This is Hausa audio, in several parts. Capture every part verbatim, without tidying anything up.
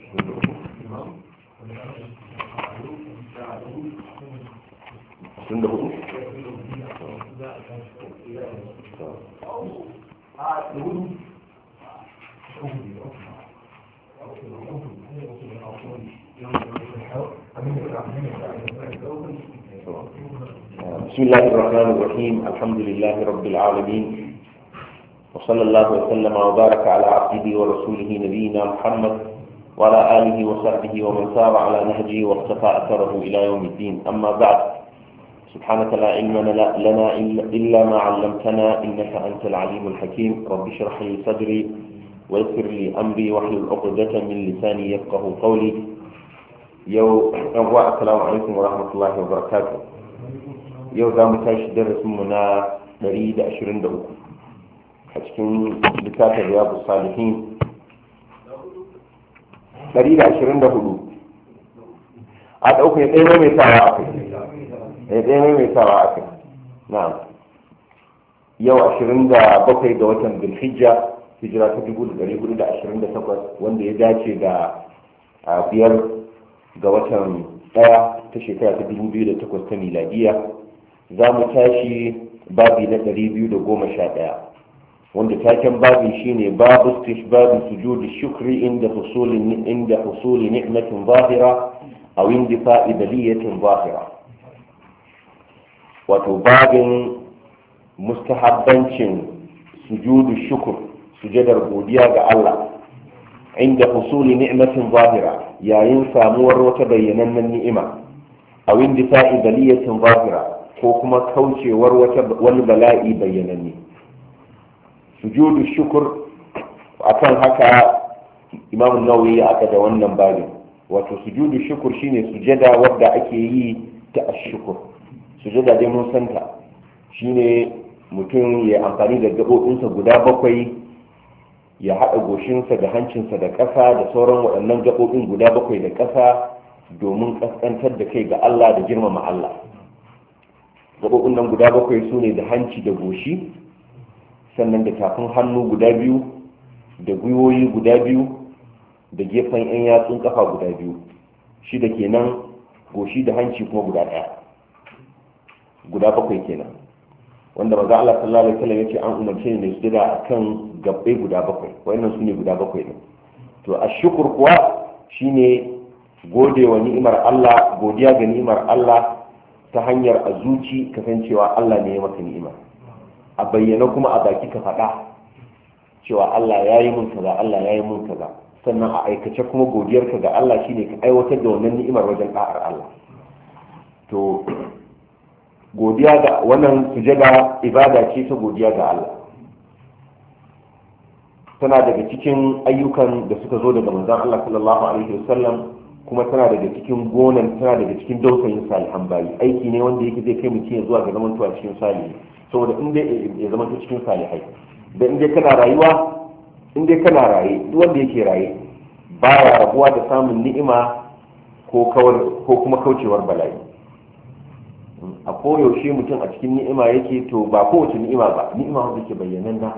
ashirin da hudu بسم الله الرحمن الرحيم الحمد لله رب العالمين وصلى الله وسلم وبارك على عبده ورسوله نبينا محمد وعلى آله وصحبه ومن سار على نهجه واقتفى أثره إلى يوم الدين أما بعد سبحانك لا علم لنا إلا ما علمتنا إنك أنت العليم الحكيم رب اشرح لي صدري ويسر لي أمري واحلل عقدة من لساني يفقه قولي يو السلام عليكم ورحمة الله وبركاته yau za mu tashi darasinmu na ɗari da ashirin da uku a cikin littafin riyadu salihin ɗari da ashirin da hudu a ɗauka ya ɗaya mai sawa a kai ya ɗaya mai sawa a kai na'am yau ashirin da bakwai ga watan bilhijja hijira ta dubu da ɗari hudu da ashirin da takwas wanda ya dace da biyar ga watan ɗaya ta shekara ta dubu biyu da takwas ta miladiya za mu tashi babi na ɗari biyu da goma sha ɗaya wanda taken babi shine babu istishbabi sujudi shukri inda husuli inda husuli ni'matin zahira aw indifa'i baliyatin zahira wato babin mustahabbancin sujudu shukr sujadar godiya ga Allah inda husuli ni'matin zahira yayin samuwar wata bayyanannen ni'ima aw indifa'i baliyatin zahira ko kuma kaucewar wani bala'i bayyananne sujudu shukur akan haka imam nawawi ya aka da wannan babin wato sujudu shukur shine sujada wadda ake yi ta ashukur sujada dai mun santa shine mutum ya amfani da gaɓoɓinsa guda bakwai ya haɗa goshinsa da hancinsa da ƙasa da sauran waɗannan gaɓoɓin guda bakwai da ƙasa domin ƙasƙantar da kai ga Allah da girmama Allah gaɓoɓin nan guda bakwai su ne da hanci da goshi sannan da tafin hannu guda biyu da gwiwoyi guda biyu da gefen 'yan yatsun kafa guda biyu shi da kenan goshi da hanci kuma guda ɗaya guda bakwai kenan wanda maza Allah sallallahu alaihi wasallam yace an umarce ni da sujada akan gabbai guda bakwai wannan su ne guda bakwai din to ashkur kuwa shine gode wa ni'imar Allah godiya ga ni'imar Allah ta hanyar a zuci kasancewa Allah ne ya maka ni'ima a bayyana kuma a baki ka faɗa cewa Allah ya yi mun kaza Allah ya yi mun kaza sannan a aikace kuma godiyarka ga Allah shine ka aiwatar da wannan ni'imar wajen da'ar Allah to godiya ga wannan sujada ibada ce ta godiya ga Allah tana daga cikin ayyukan da suka zo daga manzon Allah sallallahu alaihi wasallam kuma tana daga cikin gonan tana daga cikin dausayin salihan bayi aiki ne wanda yake zai kai mutum ya zuwa ga zaman tuwa cikin salihi saboda in dai ya zama cikin salihai da in dai kana rayuwa in dai kana raye duk wanda yake raye baya rabuwa da samun ni'ima ko kawar ko kuma kaucewar bala'i a koyaushe mutum a cikin ni'ima yake to ba kowace ni'ima ba ni'ima wanda ke bayyananna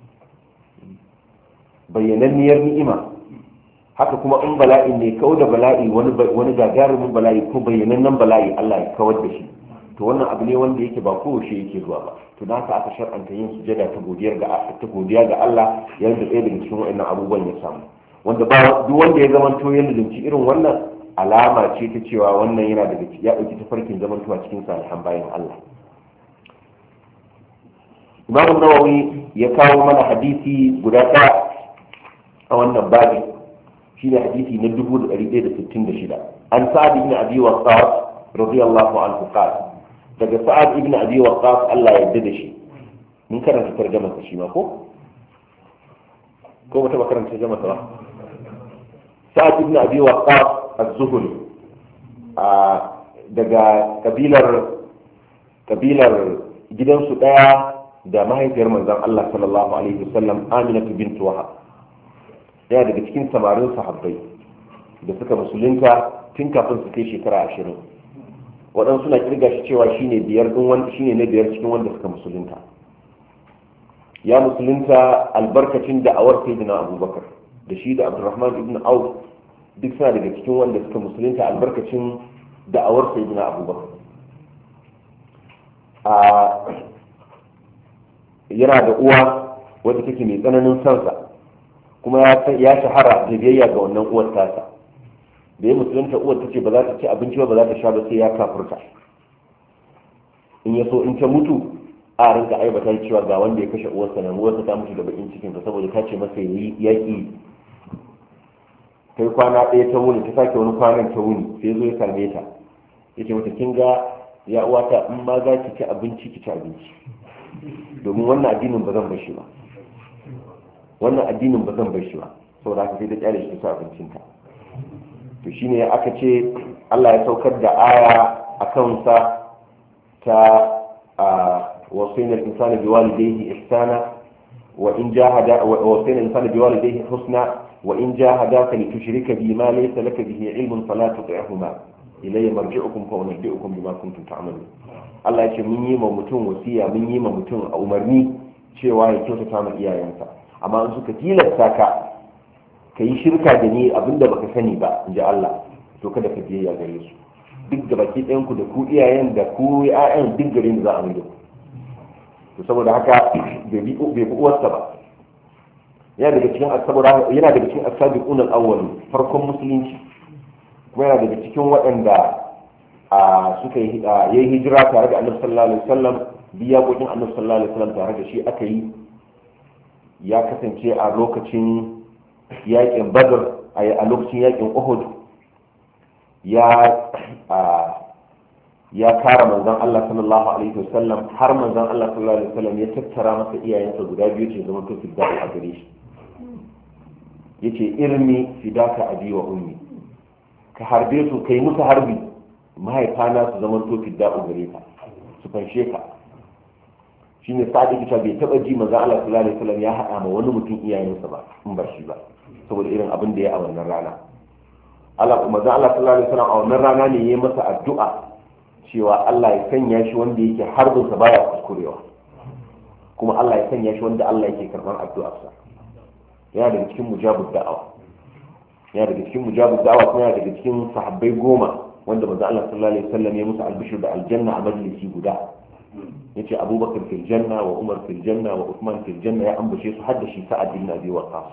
bayyananniyar ni'ima haka kuma in bala'i ne kawar da bala'i wani gagarumin bala'i ko bayyanannen bala'i Allah ya kawar da shi to wannan abu ne wanda yake ba kowace yake zuwa ba to da haka aka shar'anta yin sujada ta godiyar ga ta godiya ga Allah yayin da ɗaya daga cikin wa'annan abubuwan ya samu wanda ba duk wanda ya zama to yana da irin wannan alama ce ta cewa wannan yana daga ya dauki tafarkin zamantowa cikin salihan bayan Allah Imam Nawawi ya kawo mana hadisi guda ɗaya a wannan babi shine hadisi na dubu da ɗari ɗaya da sittin da shida an sa'ad ibn abi waqqas radiyallahu anhu qala daga sa'ad ibn abi waqqas Allah ya yarda da shi mun karanta tarjumar sa shi ma ko ko wata ba karanta tarjumar sa ba sa'ad ibn abi waqqas az-zuhri a daga kabilar kabilar gidansu daya da mahaifiyar manzon Allah sallallahu alaihi wasallam Aminatu bint Wahab daya daga cikin samarin sahabbai da suka musulunta tun kafin su kai shekara ashirin waɗansu suna kirga shi cewa shine biyar din wanda shine na biyar cikin wanda suka musulunta ya musulunta albarkacin da awar sayyidina Abubakar da shi da Abdurrahman ibn Auf duk suna daga cikin wanda suka musulunta albarkacin da'awar sayyidina abubakar. a yana da uwa wadda take mai tsananin sansa kuma ya shahara da biyayya ga wannan uwar tasa. da ya musulunta uwar ta ce ba za ta ci abinci ba ba za ta sha ba sai ya kafurta, in ya so in ta mutu a rinka aibata cewa ga wanda ya kashe uwarsa nan, uwarsa ta mutu da bakin cikin ta saboda ta ce masa yayi yaki. kai kwana ɗaya ta wuni ta sake wani kwanan ta wuni sai zo ya same ta yace mata kin ga ya uwata in ma za ki ci abinci ki ci abinci, domin wannan addinin ba zan bar shi ba, wannan addinin ba zan bar shi ba saboda haka sai ta kyale shi ta ci abincinta. to shine aka ce Allah ya saukar da aya akan sa ta وصينا الإنسان بوالديه إحسانا وإن جاهدا وصينا الإنسان بوالديه حسنا وإن جاهداك لتشرك بي ما ليس لك به علم فلا تطعهما إلي مرجعكم فأنبئكم بما كنتم تعملون. Allah ya ce mun yi ma mutum wasiya mun yi ma mutum a umarni cewa ya kyautata ma iyayensa, amma in suka tilasta ka ka yi shirka da ni abinda baka sani ba in ji Allah, to kada ka biyayya gare su. duk da baki ɗayan ku da ku iyayen da ku ƴaƴan duk garin za a mai da ku. to saboda haka bai bi uwarsa ba. yana daga cikin asabar yana daga cikin asabiqun al-awwal farkon musulunci, kuma yana daga cikin waɗanda a suka yi yayi hijira tare da Annabi sallallahu alaihi wasallam, biya gokin Annabi sallallahu alaihi wasallam tare da shi aka yi. ya kasance a lokacin yakin Badr a lokacin yakin Uhud ya ya kara manzon Allah sallallahu alaihi wasallam har manzon Allah sallallahu alaihi wasallam ya tattara masa iyayensa guda biyu ce zama to fidda a gare shi. yace irmi fidaka abi wa ummi, ka harbe su kai musu harbi mahaifana su zama to fidda a gare ka su fanshe ka. shine sa'ad yake cewa bai taba ji manzon Allah sallallahu alaihi wasallam ya hada ma wani mutum iyayensa ba in ba shi ba, saboda irin abin da ya a wannan rana. Allah manzon Allah sallallahu alaihi wasallam a wannan rana ne yayi masa addu'a cewa Allah ya sanya shi wanda yake harbinsa baya kuskurewa, kuma Allah ya sanya shi wanda Allah yake karban addu'arsa. yana daga cikin mujabud da'awa yana daga cikin mujabud da'awa kuma yana daga cikin sahabbai goma wanda manzo Allah sallallahu alaihi wasallam ya musu albishir da aljanna a majalisi guda. yace Abubakar fil janna wa Umar fil janna wa Uthman fil janna, ya ambace su har da shi Sa'ad bin Abi Waqqas.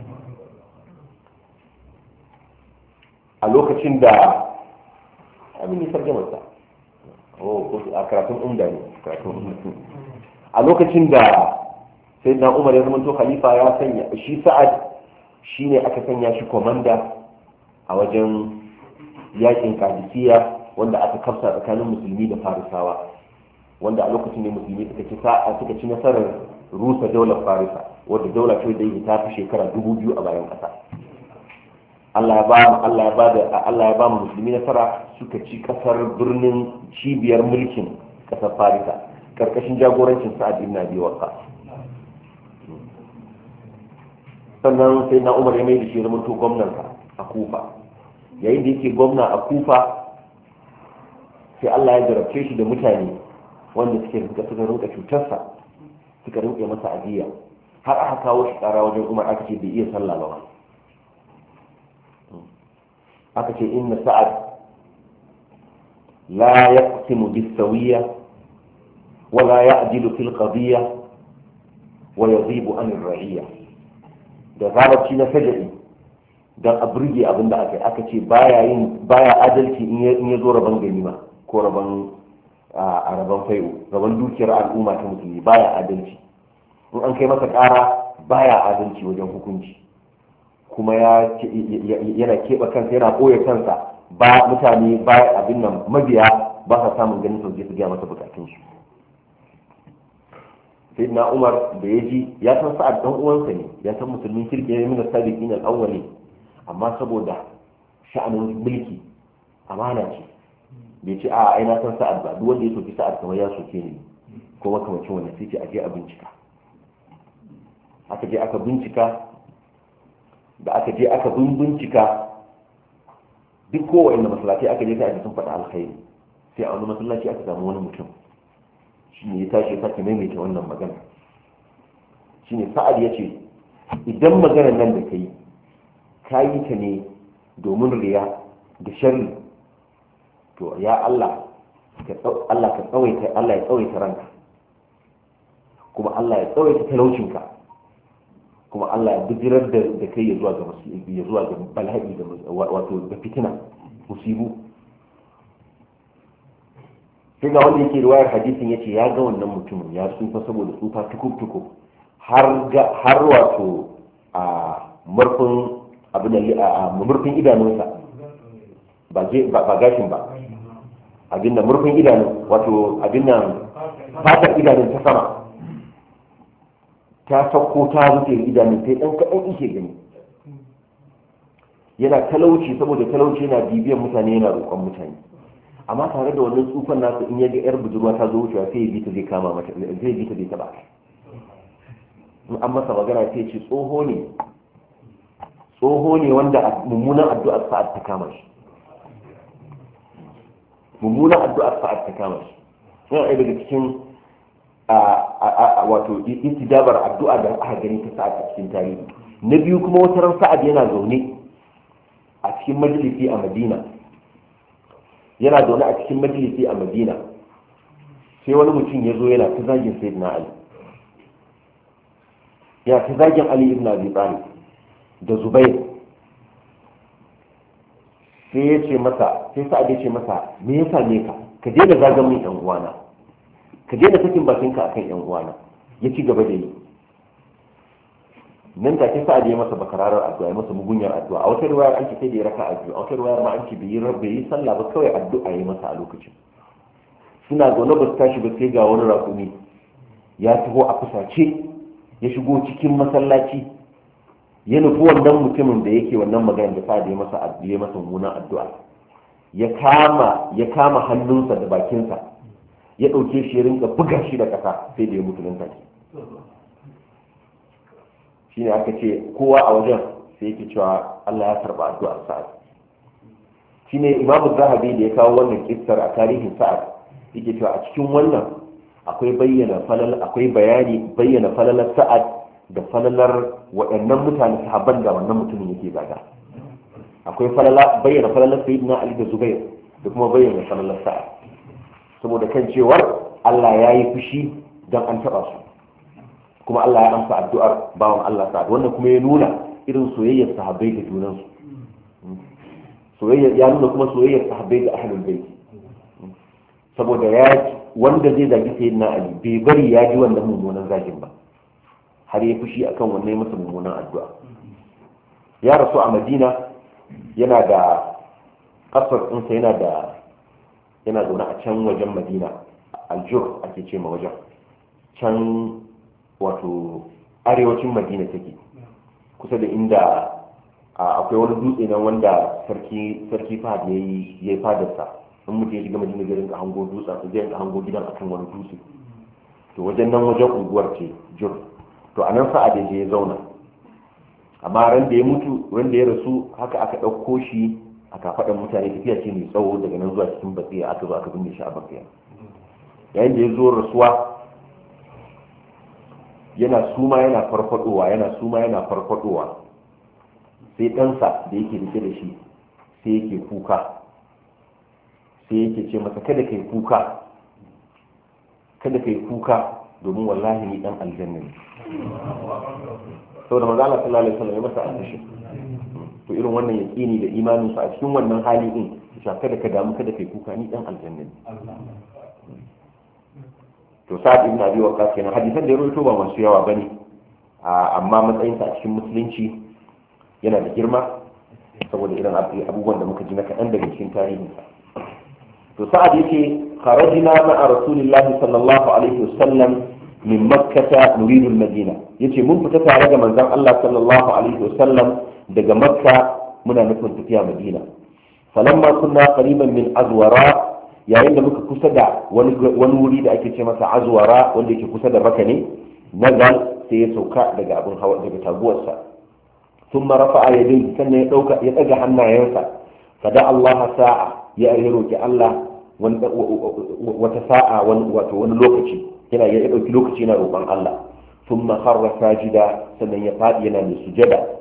a lokacin da abin ya sarjama sa a karatun umda ne a lokacin da sai na Umar ya zama to khalifa ya sanya shi Sa'ad shine aka sanya shi komanda a wajen yakin Qadisiyya wanda aka kafsa tsakanin musulmi da Farisawa, wanda a lokacin ne musulmi suka ci sa'a suka ci nasarar rusa daular Farisa, wanda daula ce da ta fi shekara dubu biyu a bayan ƙasa. Allah ya ba mu Allah ya ba da Allah ya ba mu musulmi nasara, suka ci kasar birnin cibiyar mulkin kasar Farisa karkashin jagorancin Sa'ad ibn Abi Waqqas. sannan sai na Umar ya mai da shi zama to gwamnan a Kufa. yayin da yake gwamna a Kufa sai Allah ya jarabce shi da mutane wanda suke rinka suka rinka cutarsa, suka rinka masa ajiya, har aka kawo shi kara wajen Umar aka ce bai iya sallah ba. aka ce inna Sa'ad la yaqsimu bis-sawiyya wa la ya'dilu fil qadiyya wa yadhibu an ar-ra'iyya. da zarabci na sajadi dan a burge abinda aka aka ce baya yin baya adalci in ya zo raban ganima ko raban a raban fayo raban dukiyar al'umma ta musulmi, baya adalci. in an kai masa ƙara baya adalci wajen hukunci, kuma yana keɓe kansa yana ɓoye kansa ba mutane ba abin nan mabiya ba sa samun ganin sauke su gaya masa bukatunsu. sai na Umar da ya ji ya san Sa'ad dan uwansa ne, ya san musulmin kirki ne min sabiqin al-awwali, amma saboda sha'anin mulki amana ce bai ce a ai na san Sa'ad ba, duk wanda ya soki Sa'ad kamar ya soke ni ko makamacin wannan, sai ce a je a bincika. aka je aka bincika da aka je aka bincika duk kowane masallaci aka je sai aka sun faɗa alkhairi, sai a wani masallaci aka samu wani mutum shi ne ya tashi ya sake maimaita wannan magana. shi ne Sa'ad ya ce idan maganar nan da ka yi ka yi ta ne domin riya da sharri to ya Allah Allah ka tsawaita Allah ya tsawaita ranka kuma Allah ya tsawaita talaucinka kuma Allah ya bijirar da da kai ya zuwa ga ya zuwa ga bala'i da wato da fitina musibu. sai ga wanda yake riwayar hadisin yace ya ga wannan mutumin ya tsufa saboda tsufa tukuk-tukuk har ga har wato a murfin abin da a murfin idanunsa ba ba gashin ba abin da murfin idanun wato abin nan fatar idanun ta sama ta sauko ta rufe idanun ta ɗan kaɗan ike gani yana talauci saboda talauci yana bibiyan mutane yana roƙon mutane amma tare da wannan tsufan nasu in ya ga yar budurwa ta zo wucewa sai ya bi ta zai kama mata zai bi ta zai taba in an masa magana sai ce tsoho ne tsoho ne wanda mummunan addu'ar sa'ad ta kama shi mummunan addu'ar sa'ad ta kama shi yana ɗaya daga cikin wato istijabar addu'a da aka gani ta sa'ad a cikin tarihi. Na biyu kuma wata ran sa'ad yana zaune a cikin majalisi a Madina yana zaune a cikin majalisi a Madina sai wani mutum ya zo yana ta zagin Sayyidina Ali yana ta zagin Ali ibn Abi Talib da Zubair sai ya ce masa sai sa'ad ya ce masa me ya same ka ka daina zagan min yan uwana ka daina sakin bakinka akan yan uwana ya ci gaba da yi nan take sa'ad ya masa bakararar addu'a ya masa mugunyar addu'a a wata riwayar an ce sai da ya raka addu'a a wata riwayar ma an ce bai yi rabbe yi sallah ba kawai addu'a ya masa a lokacin suna zaune ba su tashi ba sai ga wani raƙumi ya taho a fusace ya shigo cikin masallaci ya nufi wannan mutumin da yake wannan magana da sa'ad ya masa addu'a ya masa mummunan addu'a ya kama ya kama hannunsa da bakinsa ya ɗauke shi ya rinka buga shi da ƙasa sai da ya mutu nan take shi ne aka ce kowa a wajen sai yake cewa Allah ya karɓa addu'ar sa'ad shi ne imamu zahabi da ya kawo wannan kissar a tarihin sa'ad yake cewa a cikin wannan akwai bayyana falal akwai bayani bayyana falalar sa'ad da falalar waɗannan mutane sahabban da wannan mutumin yake zaga akwai falala bayyana falalar sayyidina Ali da Zubair da kuma bayyana falalar sa'ad saboda kan cewar Allah ya yi fushi don an taɓa su kuma Allah ya amsa addu'ar bawan Allah sa'ad wannan kuma ya nuna irin soyayyar sahabbai da junansu soyayyar ya nuna kuma soyayyar sahabbai da ahlul bait saboda ya wanda zai zagi sayyidina Ali bai bari ya ji wannan mummunan zagin ba har ya fushi akan wannan masa mummunan addu'a ya rasu a Madina yana da kasar ɗinsa yana da yana zaune a can wajen Madina aljur ake ce ma wajen can wato arewacin Madina take kusa da inda akwai wani dutse nan wanda sarki sarki Fahad ya yi fadarsa in mutum ya shiga Madina zai rinka hango dutsen zai rinka hango gidan akan wani dutse to wajen nan wajen unguwar ce jur to a nan Sa'ad ya je ya zauna amma ran da ya mutu ran da ya rasu haka aka ɗauko shi a kafaɗan mutane tafiya ce mai tsawo daga nan zuwa cikin bakiya aka zo aka binne shi a bakiya yayin da ya zo rasuwa yana suma yana farfadowa yana suma yana farfadowa sai ɗansa da yake rike da shi sai yake kuka sai yake ce masa kada kai kuka kada kai kuka domin wallahi ni dan aljanna ne saboda manzo Allah sallallahu alaihi wasallam ya masa alƙashi to irin wannan yaqini da imanin sa a cikin wannan hali din ya kada ka damu kada kai kuka ni dan aljanna ne to sa'ad ibn abi waqqas kenan hadisan da ya rawaito ba masu yawa bane amma matsayin sa a cikin musulunci yana da girma saboda irin abubuwan da muka ji na kaɗan daga cikin tarihin sa to sa'ad yake kharajna ma'a rasulillahi sallallahu alaihi wasallam min makkah nuridu al-madina yace mun fita tare da manzon Allah sallallahu alaihi wasallam daga makka muna nufin tafiya madina falamma kunna qariban min azwara yayin da muka kusa da wani wuri da ake ce masa azwara wanda yake kusa da Makka ne nazal sai ya sauka daga abin hawa daga taguwarsa thumma rafa'a yadayhi sannan ya dauka ya daga hannayensa fada Allah sa'a ya roki Allah wata sa'a wato wani lokaci yana ya dauki lokaci yana roƙon Allah thumma kharra sajida sannan ya fadi yana mai sujada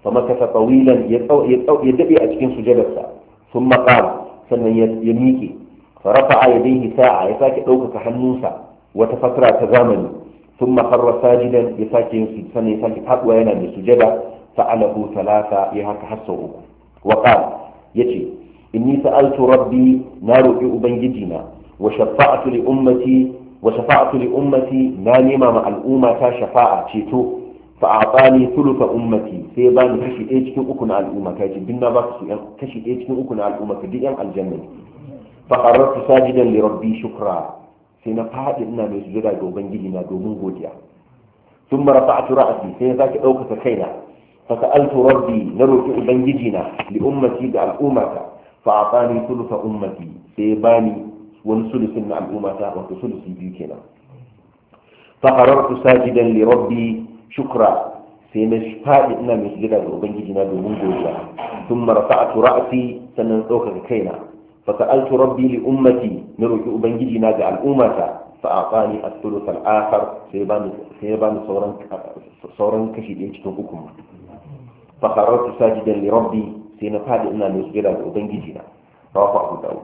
fa makasa tawilan ya tsau ya tsau ya dade a cikin sujadarsa thumma qala sannan ya miƙe fa rafa'a yadayhi sa'a ya sake ɗaukaka hannunsa wata fatara ta zamani thumma kharra sajidan ya sake yin sannan ya sake faduwa yana da sujada fa'alahu thalatha ya haka har sau uku wa qala yace inni sa'altu rabbi na roƙi ubangijina wa shafa'atu li ummati wa shafa'atu li ummati na nema ma al'umma ta shafa'a ceto fa a'tani thulutha ummati sai ba ni kashi ɗaya cikin uku na al'umma ta ce dinna ba su yan kashi ɗaya cikin uku na al'umma ta duk yan aljanna fa qarrartu sajidan li rabbi shukra sai na fadi ina mai sujada ga ubangijina domin godiya thumma rafa'tu ra'si sai zaki ɗaukaka kaina fa sa'altu rabbi na roƙi ubangijina li ummati ga al'ummata فأعطاني ثلث أمتي سيباني ونثلث من الأمة وثلث بيكنا فقررت ساجدا لربي شكرا سينشفاء إنا من سجدا لأبنجي جناد منجوزا ثم رفعت رأسي سننطوك كينا فسألت ربي لأمتي نرجو أبنجي جناد الأمة فأعطاني الثلث الآخر سيباني سيباني صورا صورا كشيد يجتنبكم فقررت ساجدا لربي sai na fadi ina mai sujada ga ubangiji na rawahu abu daud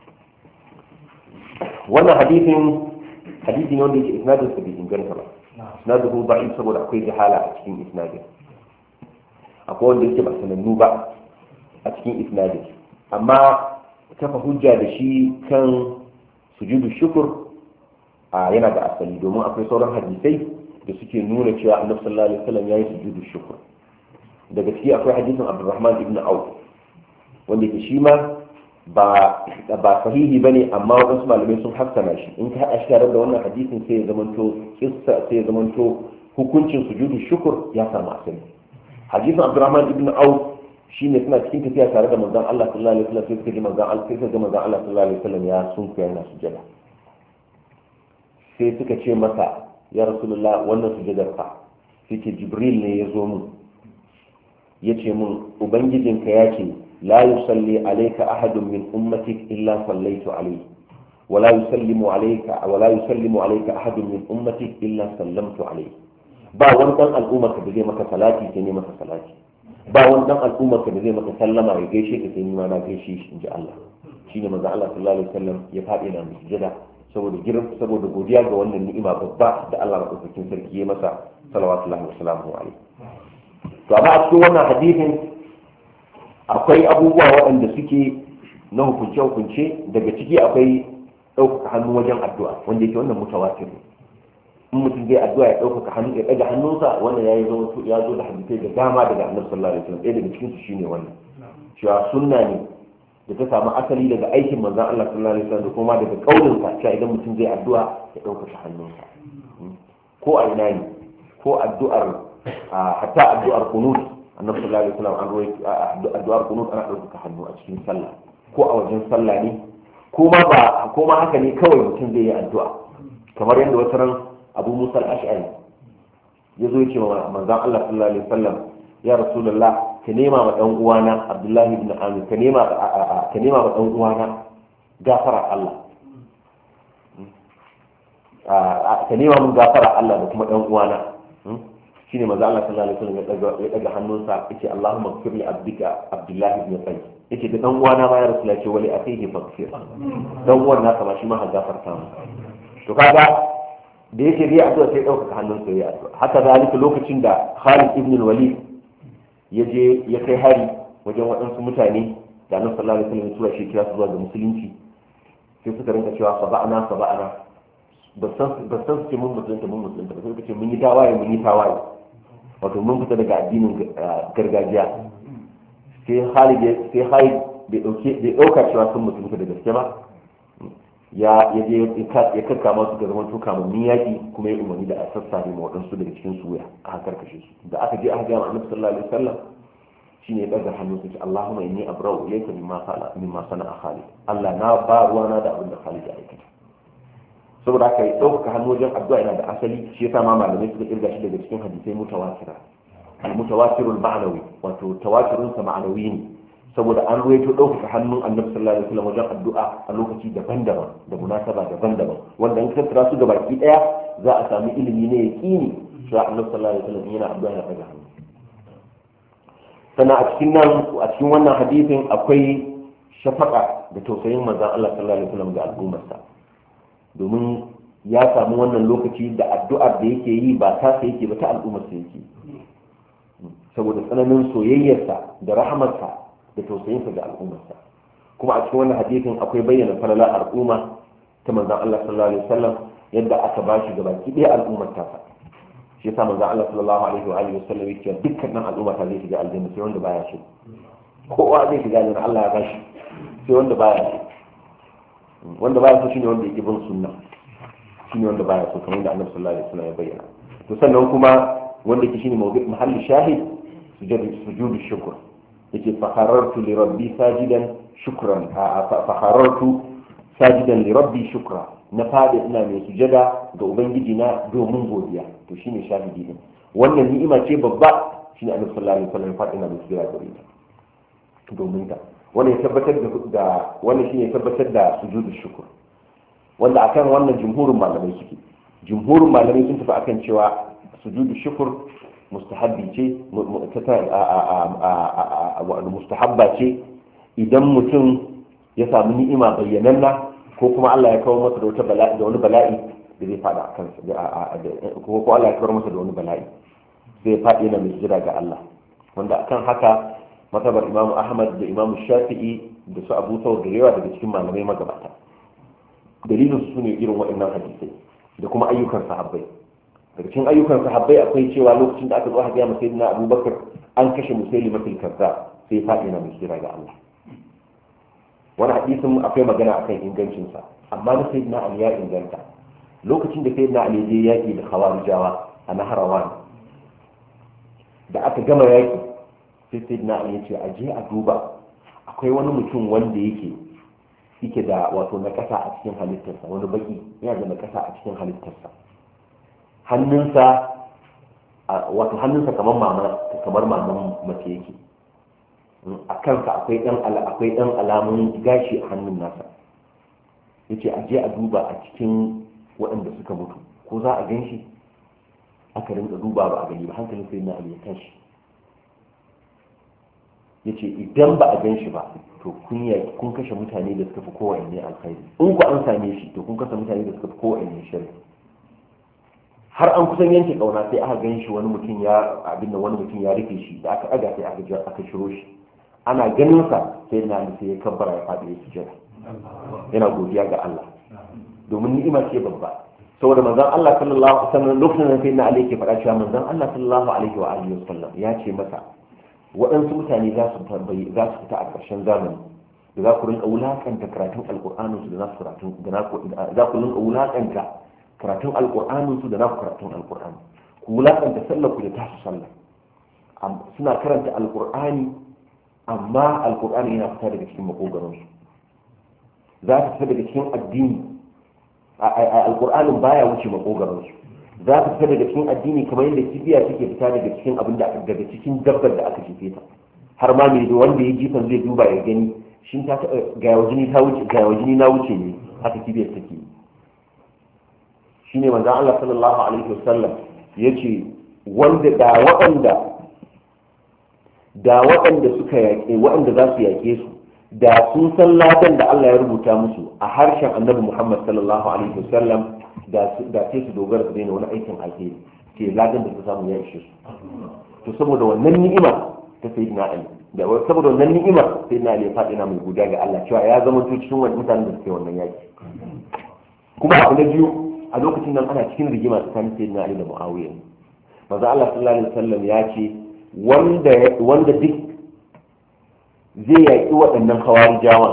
wannan hadisin hadisi ne wanda yake isnadin sa bai inganta ba isnaduhu da'if saboda akwai jahala a cikin isnadin akwai wanda yake ba sanannu ba a cikin isnadin amma kafa hujja da shi kan sujudu shukr a yana da asali domin akwai sauran hadisai da suke nuna cewa annabi sallallahu alaihi wasallam yayi sujudu shukr daga ciki akwai hadisin Abdurrahman ibn Auf wanda ke shi ma ba ba sahihi bane amma wasu malamai sun hassana shi in ka haɗa shi tare da wannan hadisin sai ya zamanto kissa sai ya zamanto hukuncin sujudu shukr ya samu asali hadisin Abdurrahman ibn Auf shine suna cikin tafiya tare da manzon Allah sallallahu alaihi wasallam sai suka ji manzon Allah sai suka ga manzon Allah sallallahu alaihi wasallam ya sunkuya yana sujada sai suka ce masa ya rasulullah wannan sujadar fa sai ce Jibril ne ya zo mu yace mun ubangijinka ya ce la yusalli alayka ahadun min ummatik illa sallaitu alayhi wala yusallimu alayka wala yusallimu alayka ahadun min ummatik illa sallamtu alayhi ba wani dan al'ummar ka da zai maka salati sai ne maka salati ba wani dan al'ummar ka da zai maka sallama ya gaishe ka sai ni ma na gaishe shi inji Allah shine manzo Allah sallallahu alaihi wasallam ya fadi na sujada saboda girin saboda godiya ga wannan ni'ima babba da Allah madaukakin sarki ya masa salawatullahi wa salamuhu alaihi to amma a cikin wannan hadisin akwai abubuwa waɗanda suke na hukunce-hukunce daga ciki akwai ɗaukaka hannu wajen addu'a wanda yake wannan mutawatir in mutum zai addu'a ya ɗaukaka hannu ya ɗaga hannunsa wannan ya zo ya zo da hadisai da dama daga annabi sallallahu alaihi wasallam ɗaya daga cikin su shine wannan cewa sunna ne da ta samu asali daga aikin manzon Allah sallallahu alaihi wasallam da kuma daga kaulin sa cewa idan mutum zai addu'a ya ɗaukaka hannunsa ko a ina ne ko addu'ar hatta addu'ar qunut annabi sallallahu alaihi wasallam an roye addu'ar qunut ana ɗaukaka hannu a cikin sallah ko a wajen sallah ne ko ma ba ko ma haka ne kawai mutum zai yi addu'a kamar yadda wata ran Abu Musa al-Ash'ari ya zo yake wa manzon Allah sallallahu alaihi wasallam ya rasulullah ka nema ma dan uwana Abdullahi ibn Amir ka nema ka nema ma dan uwana gafara Allah ka nema mun gafara Allah da kuma dan uwana shine manzo Allah sallallahu alaihi wasallam ya daga ya daga hannunsa yace Allahumma ighfir li abdika Abdullah ibn Qayyim yace da dan uwana ma ya rasulullah ce wali akhihi faghfir dan uwan naka ma shi ma ha gafarta mu to kaga da yake dai addu'a sai dauka hannunsa ya addu'a haka zalika lokacin da Khalid ibn al-Walid ya je ya kai hari wajen waɗansu mutane da Annabi sallallahu alaihi wasallam ya tura shi kira su zuwa ga musulunci sai suka rinka cewa saba'ana saba'ana ba san ba san ce mun musulunta mun musulunta ba sai suka ce mun yi tawaye mun yi tawaye wato mun fita daga addinin gargajiya sai Khalid sai Khalid bai dauke bai dauka cewa sun mutunta da gaske ba ya ya je ya karka masu ga zaman tuka mun yaki kuma ya umarni da a sassare ma wadansu daga cikin su wuya aka karkashe su da aka je aka ga Annabi sallallahu alaihi wasallam shine ya daga hannu sai Allahumma inni abra'u ilayka mimma sana'a mimma sana'a Khalid Allah na ba ruwana da abin da Khalid ya aikata saboda haka ya ɗaukaka hannu wajen addu'a yana da asali shi yasa ma malamai suka kirga shi daga cikin hadisai mutawatira al-mutawatirul ma'nawi wato tawatirun sa ma'nawi ne saboda an ruwaito ɗaukaka hannun Annabi sallallahu alaihi wasallam wajen addu'a a lokaci daban-daban da munasaba daban-daban wanda in ka tsara su gabaki daya za a sami ilimi ne yaqini cewa Annabi sallallahu alaihi wasallam yana addu'a ya daga hannu sannan a cikin nan a cikin wannan hadisin akwai shafaka da tausayin manzon Allah sallallahu alaihi wasallam ga al'ummarsa domin ya samu wannan lokaci da addu'ar da yake yi ba ta sai yake ba ta al'ummarsa yake saboda tsananin soyayyarsa da rahamarsa da tausayinsa ga al'ummarsa kuma a cikin wannan hadisin akwai bayyana falala al'umma ta manzon Allah sallallahu alaihi wasallam yadda aka bashi gaba ki ɗaya al'ummar ta shi yasa manzon Allah sallallahu alaihi wa alihi wasallam yake dukkan al'umma ta zai shiga aljanna sai wanda baya so kowa zai shiga aljanna Allah ya bashi sai wanda baya so wanda baya so shine wanda yake bin sunna shine wanda baya so kamar da Annabi sallallahu alaihi wasallam ya bayyana to sannan kuma wanda yake shine mawdu' mahalli shahid sujud sujud shukr yake fakharartu li rabbi sajidan shukran fakharartu sajidan li rabbi shukra na fada ina mai sujada ga ubangiji na domin godiya to shine shahidi din wannan ni'ima ce babba shine Annabi sallallahu alaihi wasallam fada ina mai sujada gare ta domin ta wannan ya tabbatar da wannan shine tabbatar da sujudu shukr wanda akan wannan jumhurin malamai suke jumhurin malamai sun tafi akan cewa sujudu shukr mustahabbi ce mustahabba ce idan mutum ya samu ni'ima bayyananna ko kuma Allah ya kawo masa da wata bala'i da wani bala'i da zai fada a kansa ko ko Allah ya kawo masa da wani bala'i zai fadi yana mai jira ga Allah wanda akan haka matabar Imam Ahmad da Imam Shafi'i da su Abu Thawr da yawa daga cikin malamai magabata dalilin su ne irin waɗannan hadisai da kuma ayyukan sahabbai daga cikin ayyukan sahabbai akwai cewa lokacin da aka zo hadiya masa sayyidina Abubakar an kashe Musailimatul Kazzab sai fadi yana mai jira ga Allah wani hadisin akwai magana akan ingancinsa amma na sayyidina Ali ya inganta lokacin da sayyidina Ali je yaki da khawarijawa a Naharawan da aka gama yaki sai sayyidina Ali ya ce a je a duba akwai wani mutum wanda yake yake da wato na kasa a cikin halittarsa wani baki yana da na kasa a cikin halittarsa hannunsa wato hannunsa kamar mama kamar maman mace yake a kansa akwai ɗan akwai ɗan alamun gashi a hannun nasa yace a je a duba a cikin waɗanda suka mutu ko za a gan shi aka rinka duba ba a gani ba hankalin sai na Ali ya tashi yace idan ba a gan shi ba to kun ya kun kashe mutane da suka fi kowanne alkhairi in ku an same shi to kun kashe mutane da suka fi kowanne sharri har an kusan yanke kauna sai aka gan shi wani mutum ya abin da wani mutum ya rufe shi da aka aga sai aka aka shiro shi ana ganin sa sai na sai ya kabbara ya faɗi ya sujada yana godiya ga Allah domin ni'ima ce babba saboda manzon Allah sallallahu alaihi wasallam lokacin da sai na Ali ke faɗa cewa manzon Allah sallallahu alaihi wa alihi wasallam ya ce masa waɗansu mutane za su tambayi za su fita a ƙarshen zamani da za ku rinka wulakanta karatun alƙur'anin su da nasu karatun da na za ku rinka wulakanta karatun alƙur'anin su da naku karatun alƙur'ani ku wulakanta sallar ku da tasu sallah suna karanta alƙur'ani amma alkur'ani yana fita daga cikin makogaransu za ta fita daga cikin addini alkur'anin baya wuce makogaransu za ta fita daga cikin addini kamar yadda kibiya take fita daga cikin abin da daga cikin dabbar da aka jefe ta har ma mai wanda ya jifan zai duba ya gani shin ta ga wajini ta wuce ga wajini na wuce ne haka kibiyar take shine manzon Allah sallallahu alaihi wasallam yace wanda da waɗanda da waɗanda suka yaƙe waɗanda za su yaƙe su da sun san ladan da Allah ya rubuta musu a harshen annabi Muhammad sallallahu alaihi wasallam da sai su dogara su daina wani aikin alheri ke ladan da su samu ya ishe su to saboda wannan ni'ima ta sayyidina Ali da saboda wannan ni'ima sayyidina Ali ya faɗi na mai godiya ga Allah cewa ya zama to cikin wani mutanen da suke wannan yaƙi kuma abu na biyu a lokacin nan ana cikin rigima tsakanin sayyidina Ali da Muawiya manzo Allah sallallahu alaihi wasallam ya ce wanda duk zai yaƙi waɗannan hawarijawan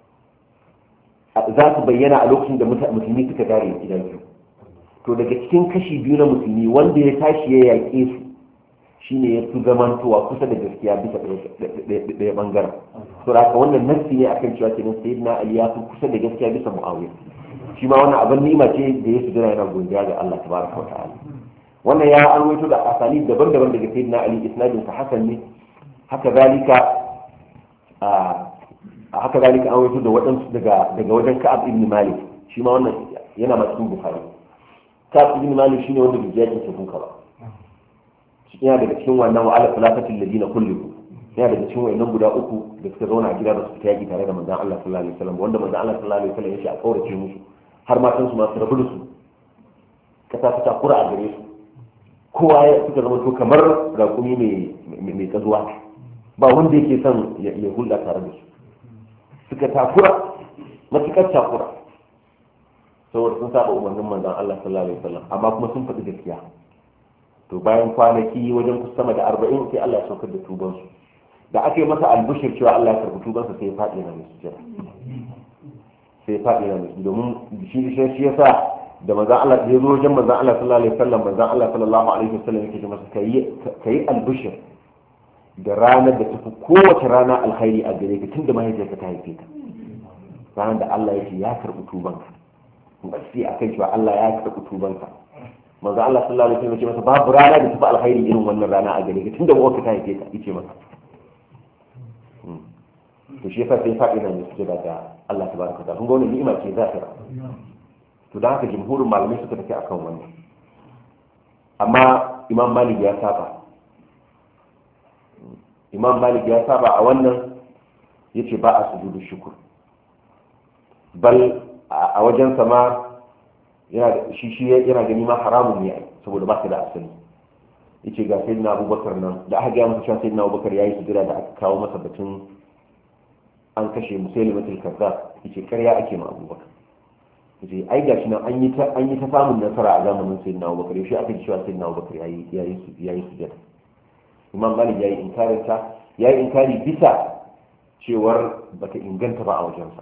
za su bayyana a lokacin da musulmi suka dare gidansu to daga cikin kashi biyu na musulmi wanda ya tashi ya yaƙe su shine ya fi zamantowa kusa da gaskiya bisa ɗaya ɓangaren to da haka wannan nassi ne akan cewa kenan sayyidina Ali ya fi kusa da gaskiya bisa Muawiya shi ma wannan abin ni'ima ce da ya sujira yana godiya ga Allah tabaraka wa ta'ala wannan ya an wato da asali daban-daban daga sayyidina Ali isnadin sa hasan ne haka zalika a haka zalika an wato da wadansu daga daga wajen Ka'ab ibn Malik shi ma wannan yana ma cikin Bukhari Ka'ab ibn Malik shine wanda bai yakin Tabuk ba shi yana daga cikin wannan wa ala salafatil ladina kullu yana daga cikin wayannan guda uku da suka zauna a gida da su fita yaki tare da manzon Allah sallallahu alaihi wasallam wanda manzon Allah sallallahu alaihi wasallam ya ce a kaurace musu har matan su ma su rabu da su kasa ta takura a gare su kowa ya suka zama to kamar raƙumi mai mai kazuwa ba wanda yake son ya hulɗa tare da su suka takura matuƙar takura saboda sun saba umarnin manzon Allah sallallahu alaihi wasallam amma kuma sun faɗi gaskiya to bayan kwanaki wajen sama da arba'in sai Allah ya saukar da tubansu da aka yi masa albushir cewa Allah ya karɓi tubansa sai ya faɗi na mai sujjada sai ya faɗi na mai domin shi shi yasa da manzon Allah ya zo wajen manzon Allah sallallahu alaihi wasallam manzon Allah sallallahu alaihi wasallam yake masa kai kai albushir da ranar da tafi kowace rana alkhairi a gare ka tunda mahaifiyarka ta haife ka ranar da Allah ya ce ya karɓi tubanka sai akan cewa Allah ya karɓi tubanka manzo Allah sallallahu alaihi wasallam ya ce masa babu rana da tafi alkhairi irin wannan rana a gare ka tunda uwarka ta haife ka yace masa to shi yasa sai faɗi na sujada ga Allah tabaraka ta'ala kun ga wannan ni'ima ce zahira to dan haka jumhurin malamai suka tafi akan wannan amma Imam Malik ya saba Imam Malik ya saba a wannan yace ba a sujudu shukr bal a wajen sama yana shi shi yana gani ma haramun ne saboda ba su da asali yace ga sayyidina Abubakar nan da aka ga masa cewa sayyidina Abubakar yayi sujada da aka kawo masa batun an kashe Musailimatul Kazzab yace ƙarya ake ma Abubakar yace ai gashi nan an yi ta an yi ta samun nasara a zamanin sayyidina Abubakar yace aka ji cewa sayyidina Abubakar yayi yayi yayi sujada Imam Malik yayi inkarin ta yayi inkari bisa cewar bata inganta ba a wajensa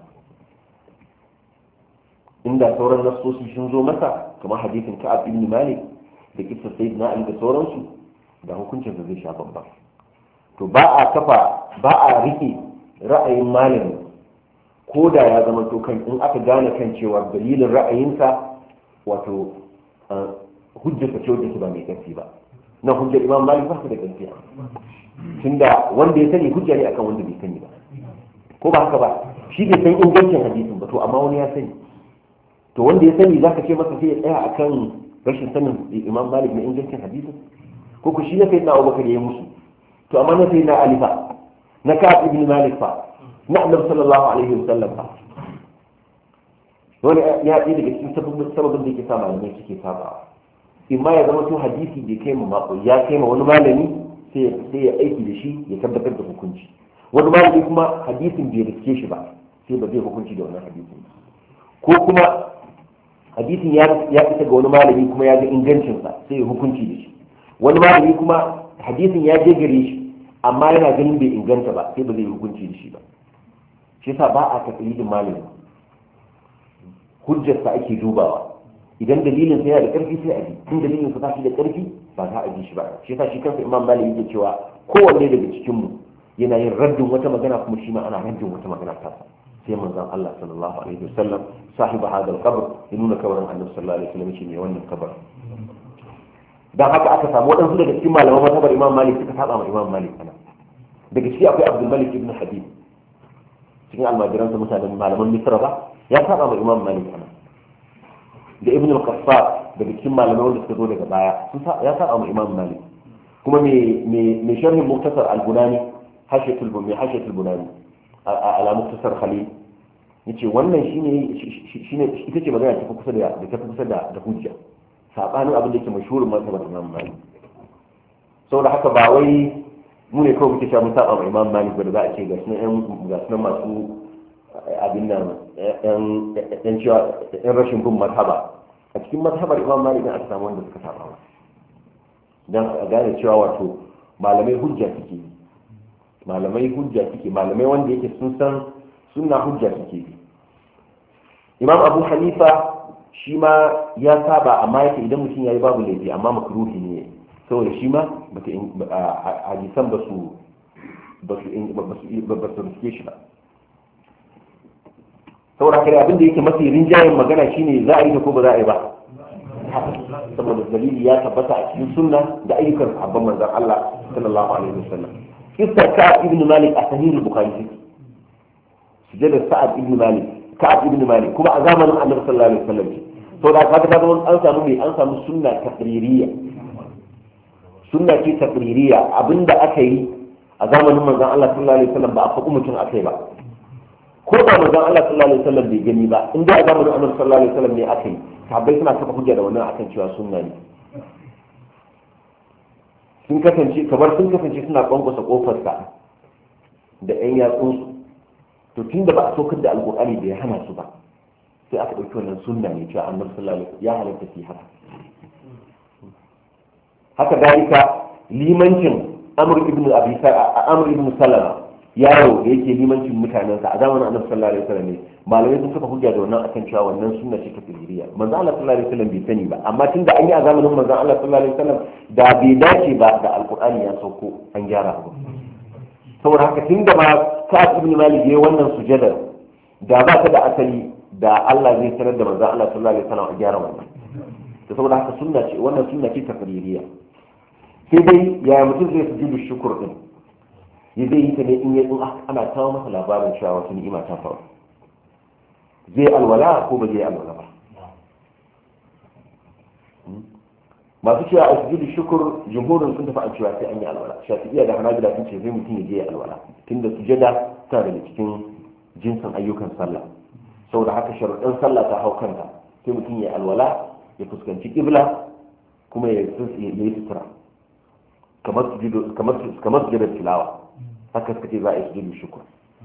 inda sauran nassosi sun zo masa kamar hadisin Ka'ab ibn Malik da kissa Sayyidina Ali da sauransu da hukuncin da zai sha babba to ba a kafa ba a rike ra'ayin malami ko da ya zama to kan in aka gane kan cewa dalilin ra'ayinsa wato hujjar ta ce wadda ba mai ƙarfi ba na hujjar Imam Malik ba su da ƙarfi tunda wanda ya sani hujja ne akan wanda bai sani ba ko ba haka ba shi bai san ingancin hadisin ba to amma wani ya sani to wanda ya sani zaka ce masa sai ya tsaya akan rashin sanin Imam Malik na ingancin hadisi ko ku shi ne sai na Abubakar yayi musu to amma na sai na Ali fa na Ka'ab ibn Malik fa na Annabi sallallahu alaihi wasallam fa wani ya yi daga cikin sababin sababin da yake sa malamai suke saba imma ya zama to hadisi bai kai mu mako ya kai ma wani malami sai sai ya aiki da shi ya tabbatar da hukunci wani malami kuma hadisin bai riske shi ba sai ba zai hukunci da wannan hadisin ko kuma hadisin ya isa ga wani malami kuma ya ga ingancinsa sai ya hukunci da shi wani malami kuma hadisin ya je gare shi amma yana ganin bai inganta ba sai ba zai hukunci da shi ba shi yasa ba a taklidin malami hujjarsa ake dubawa idan dalilin sa yana da karfi sai a bi in dalilin sa ba shi da karfi ba za a bi shi ba shi yasa shi kansa Imam Malik yake cewa kowanne daga cikin mu yana yin raddin wata magana kuma shi ma ana raddin wata magana ta sai manzon Allah sallallahu alaihi wasallam sahibi hada al-qabr ya nuna kabarin Annabi sallallahu alaihi wasallam shine wannan kabar dan haka aka samu wadansu daga cikin malaman mazhabar Imam Malik suka saba ma Imam Malik ana daga ciki akwai Abdul Malik ibn Habib cikin almajiran sa mutanen malaman Misra ba ya saba ma Imam Malik ana da Ibn al-Qaffar daga cikin malaman wanda suka zo daga baya sun ya saba ma Imam Malik kuma me me me sharhi Mukhtasar al-Bunani hashiyatul bunani hashiyatul bunani ala Mukhtasar Khalil yace wannan shine shine ita ce magana ta kusa da da ta kusa da da hujja sabanin abin da yake mashhurin mazhabar Imam Malik saboda haka ba wai mu ne kawai muke cewa mun saba ma Imam Malik ba da za a ce ga sunan yan ga sunan masu abin nan yan yan cewa yan rashin bin mazhaba a cikin mazhabar Imam Malik ne aka samu wanda suka saba ba dan a gane cewa wato malamai hujja suke malamai hujja suke malamai wanda yake sun san sunna hujja suke Imam Abu Hanifa shi ma ya saba amma yake idan mutum yayi babu laifi amma makruhi ne saboda shi ma bata hadisan ba su ba su ba su rike shi ba saboda kare abin da yake mafi rinjayen magana shine za a yi ta ko ba za a yi ba saboda dalili ya tabbata a cikin sunna da ayyukan sahabban manzon Allah sallallahu alaihi wasallam kissa Ka'ab ibn Malik a sahih al-Bukhari sujada Sa'ad ibn Malik Ka'ab ibn Malik kuma a zamanin Annabi sallallahu alaihi wasallam to da kaga ta zama an samu mai an samu sunna taqririyya sunna ce taqririyya abinda aka yi a zamanin manzon Allah sallallahu alaihi wasallam ba a faɗi mutum akai ba ko da manzon Allah sallallahu alaihi wasallam bai gani ba in dai a zamanin Annabi sallallahu alaihi wasallam ne akai sahabbai suna kafa hujja da wannan akan cewa sunna ne sun kasance kamar sun kasance suna kwankwasa kofar sa da ƴan yatsunsu to tunda ba a sokar da alqur'ani da ya hana su ba sai aka ɗauki wannan sunna ne cewa Annabi sallallahu alaihi wasallam ya halatta fi haka haka dalika limancin Amr ibn Abi Amr ibn Salama yaro da yake limancin mutanensa a zamanin Annabi sallallahu alaihi wasallam ne malamai sun kafa hujja da wannan akan cewa wannan sunna ce ta fiqhiyya manzo Allah sallallahu alaihi wasallam bai sani ba amma tunda an yi a zamanin manzo Allah sallallahu alaihi wasallam da bai dace ba da alqur'ani ya sauko an gyara abu saboda haka tunda ma Ka'ab ibn Malik yayi wannan sujada da ba ta da asali da Allah zai sanar da manzo Allah sallallahu alaihi wasallam a gyara wannan to saboda haka sunna ce wannan sunna ce ta fiqhiyya sai dai yaya mutum zai sujudu shukur din ya zai yi ta ne in yi ana kawo masa labarin cewa wata ni'ima ta faru zai alwala ko ba zai alwala ba masu cewa a sujudu shukur jumhurin sun tafi an cewa sai an yi alwala shafi'iyya da hanabila sun ce zai mutum ya je alwala tunda sujada tana daga cikin jinsin ayyukan sallah saboda haka sharuɗin sallah ta hau kanta sai mutum ya alwala ya fuskanci kibla kuma ya yi sutura kamar sujudu kamar kamar sujudar tilawa haka suka ce za a yi sujudu shukur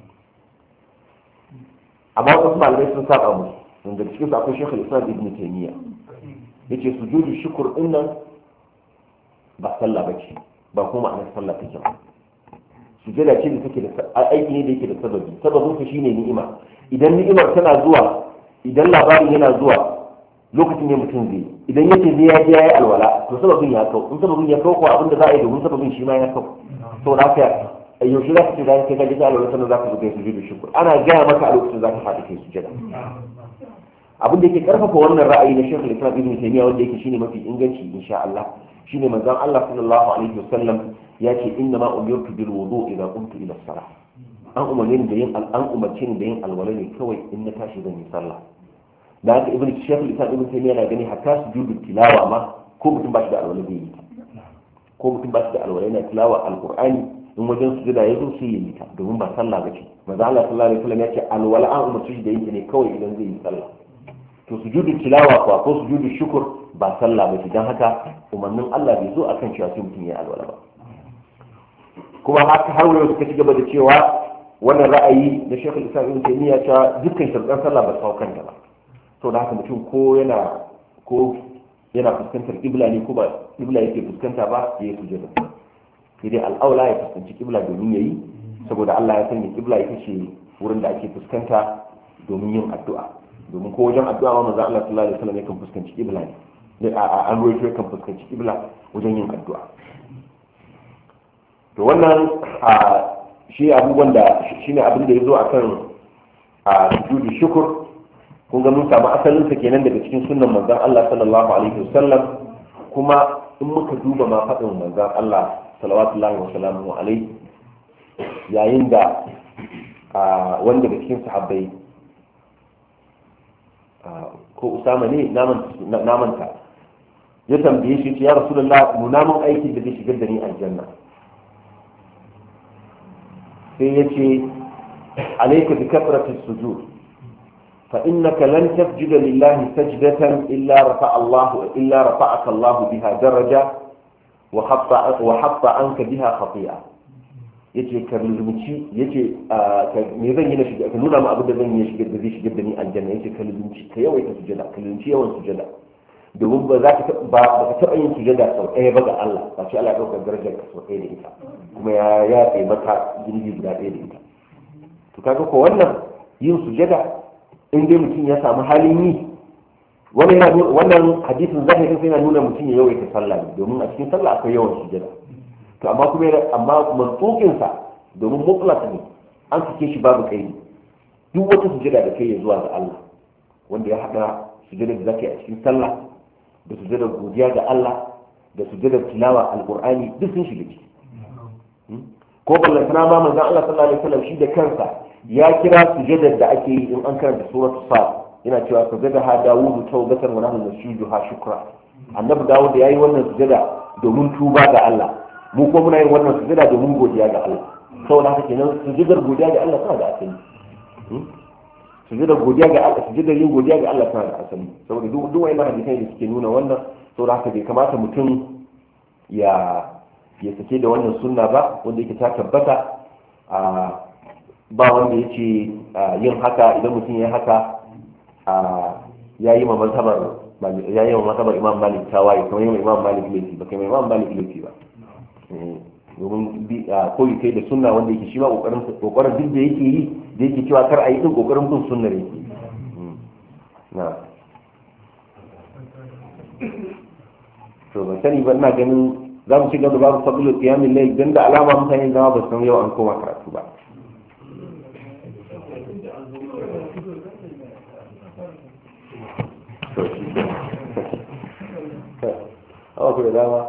amma wasu malamai sun saba musu wanda cikin su akwai shekul islam ibn taymiya yace sujudu shukur din nan ba sallah bace ba kuma ma'anar sallah take ba sujada ce da take da aiki ne da yake da sababi sababin sa shine ni'ima idan ni'imar tana zuwa idan labarin yana zuwa lokacin ne mutum zai idan yake zai ya je yayi alwala to sababin ya kau in sababin ya kau ko abin da za a yi domin sababin shi ma ya kau to da haka yaushe za ka ce za ka ga ga alwala sannan za ka zo kai sujudu shukr ana gaya maka a lokacin za ka faɗi kai sujada abin da yake karfafa wannan ra'ayi na Sheikh Islam Ibn Taymiyyah wanda yake shine mafi inganci insha Allah shine manzon Allah sallallahu alaihi wasallam ya ce inna ma umirtu bil wudu idza qumtu ila salah an umarni da yin an umarci ni da yin alwala ne kawai in na tashi zan yi sallah da haka ibn Sheikh Islam Ibn Taymiyyah yana gani hatta sujudu tilawa ma ko mutum ba shi da alwala zai yi ko mutum ba shi da alwala yana tilawa alqur'ani in wajen sujuda ya zo sai ya yi ta domin ba sallah bace manzo Allah sallallahu alaihi wasallam ya ce alwala an umarci shi da yin ne kawai idan zai yi sallah to sujudu tilawa kuwa ko sujudu shukur ba sallah bace dan haka umarnin Allah bai zo akan cewa sai mutum ya alwala ba kuma haka har wani suka ci gaba da cewa wannan ra'ayi na Sheikh Islam Ibn Taymiyyah cewa dukkan shirkan sallah ba su kanta ba to da haka mutum ko yana ko yana fuskantar kibla ne ko ba kibla yake fuskanta ba ya yi sujada sai dai al'aula ya fuskanci kibla domin yayi saboda Allah ya sanya kibla ita ce wurin da ake fuskanta domin yin addu'a domin ko wajen addu'a ma manzo Allah sallallahu alaihi wasallam yakan fuskanci kibla ne a an ruwaito yakan fuskanci kibla wajen yin addu'a to wannan shi abubuwan da shine abin da yazo akan a sujudu shukr kun ga mun samu asalin sa kenan daga cikin sunnan manzon Allah sallallahu alaihi wasallam kuma in muka duba ma fadin manzon Allah sallallahu wa sallamu alaihi yayin da wanda daga cikin sahabbai ko Usama ne namanta ya tambaye shi ya Rasulullah nuna mun aiki da zai shigar da ni aljanna sai ya ce alayka bi kasrati sujud فإنك لن تسجد لله سجدة إلا رفع الله إلا رفعك الله بها درجة وحط وحط عنك بها خطيئة yace ka lulunci yace me zan yi na shiga ka nuna ma abin da zan yi shigar da zai shigar da ni aljanna yace ka lulunci ka yawaita sujada ka lulunci yawan sujada domin ba za ka ba ka taɓa yin sujada sau ɗaya ba ga Allah ba ce Allah ya ɗaukar darajar ka sau ɗaya da ita kuma ya ya tsaye maka jirgi guda ɗaya da ita to kaga ko wannan yin sujada in dai mutum ya samu halin yi wannan hadisin zahirin sai yana nuna mutum ya yawaita sallah ne domin a cikin sallah akwai yawan sujada to amma kuma amma mantukin sa domin mutlaq ne an sake shi babu kai duk wata sujada da kai ya zuwa ga Allah wanda ya hada sujada da zaka yi a cikin sallah da sujada godiya ga Allah da sujada tilawa alqur'ani duk sun shiga ciki ko ballan sana ma manzon Allah sallallahu alaihi wasallam shi da kansa ya kira sujadar da ake yi in an karanta suratul sad yana cewa sujada ha dawudu tawbatan wa nahnu nasjudu ha shukra annabi dawud yayi wannan sujada domin tuba ga Allah mu ko muna yin wannan sujada domin godiya ga Allah saboda haka kenan sujudar godiya ga Allah tana da asali sujudar godiya ga Allah sujudar yin godiya ga Allah tana da asali saboda duk duk wayannan hadisai da suke nuna wannan saboda haka bai kamata mutum ya ya sake da wannan sunna ba wanda yake ta tabbata a ba wanda yace yin haka idan mutum ya haka a yayi ma mazhabar yayi ma mazhabar Imam Malik tawaye kamar Imam Malik laifi ba kamar Imam Malik laifi ba domin koyi kai da sunna wanda yake shi ma kokarin kokarin duk da yake yi da yake cewa kar a yi din kokarin bin sunnar yake na to ban sani ba ina ganin za mu ci gaba da babu fadlul qiyamul layl dan da alama mutane zama ba san yau an koma karatu ba awa ku da dama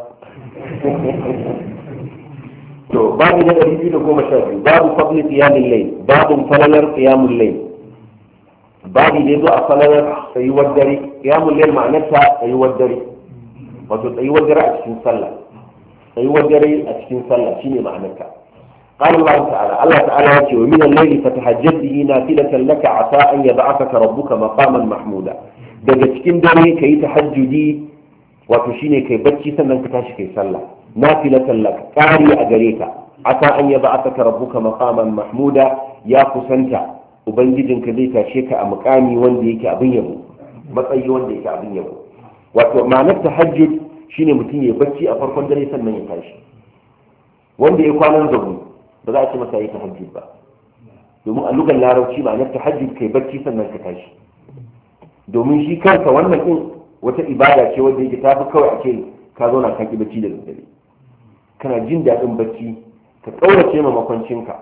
to babu na ɗari biyu da goma sha biyu babu fadli qiyamul layl babu falalar qiyamul layl babu ne zo a falalar tsayuwar dare qiyamul layl ma'anarta tsayuwar dare wato tsayuwar dare a cikin sallah tsayuwar dare a cikin sallah shine ma'anarta قال الله تعالى الله تعالى يقول ومن الليل فتهجد به نافلة لك عسى أن يبعثك ربك مقاما محمودا daga cikin dare kayi tahajjudi wato shine kai bacci sannan ka tashi kai sallah nafilatan lak qari a gare ka asa an yaba aka rabbuka maqaman mahmuda ya kusanta ubangijinka zai tashe ka a muqami wanda yake abin yabo matsayi wanda yake abin yabo wato ma'anar tahajjud shine mutum ya bacci a farkon dare sannan ya tashi wanda ya kwanan zaune ba za a ce masa yi tahajjud ba domin a lugar larabci ma'anar tahajjud kai bacci sannan ka tashi domin shi kansa wannan din wata ibada ce wanda yake tafi kawai a ce ka zauna kan ki bacci da daddare kana jin daɗin bacci ka ƙaurace ma makwancinka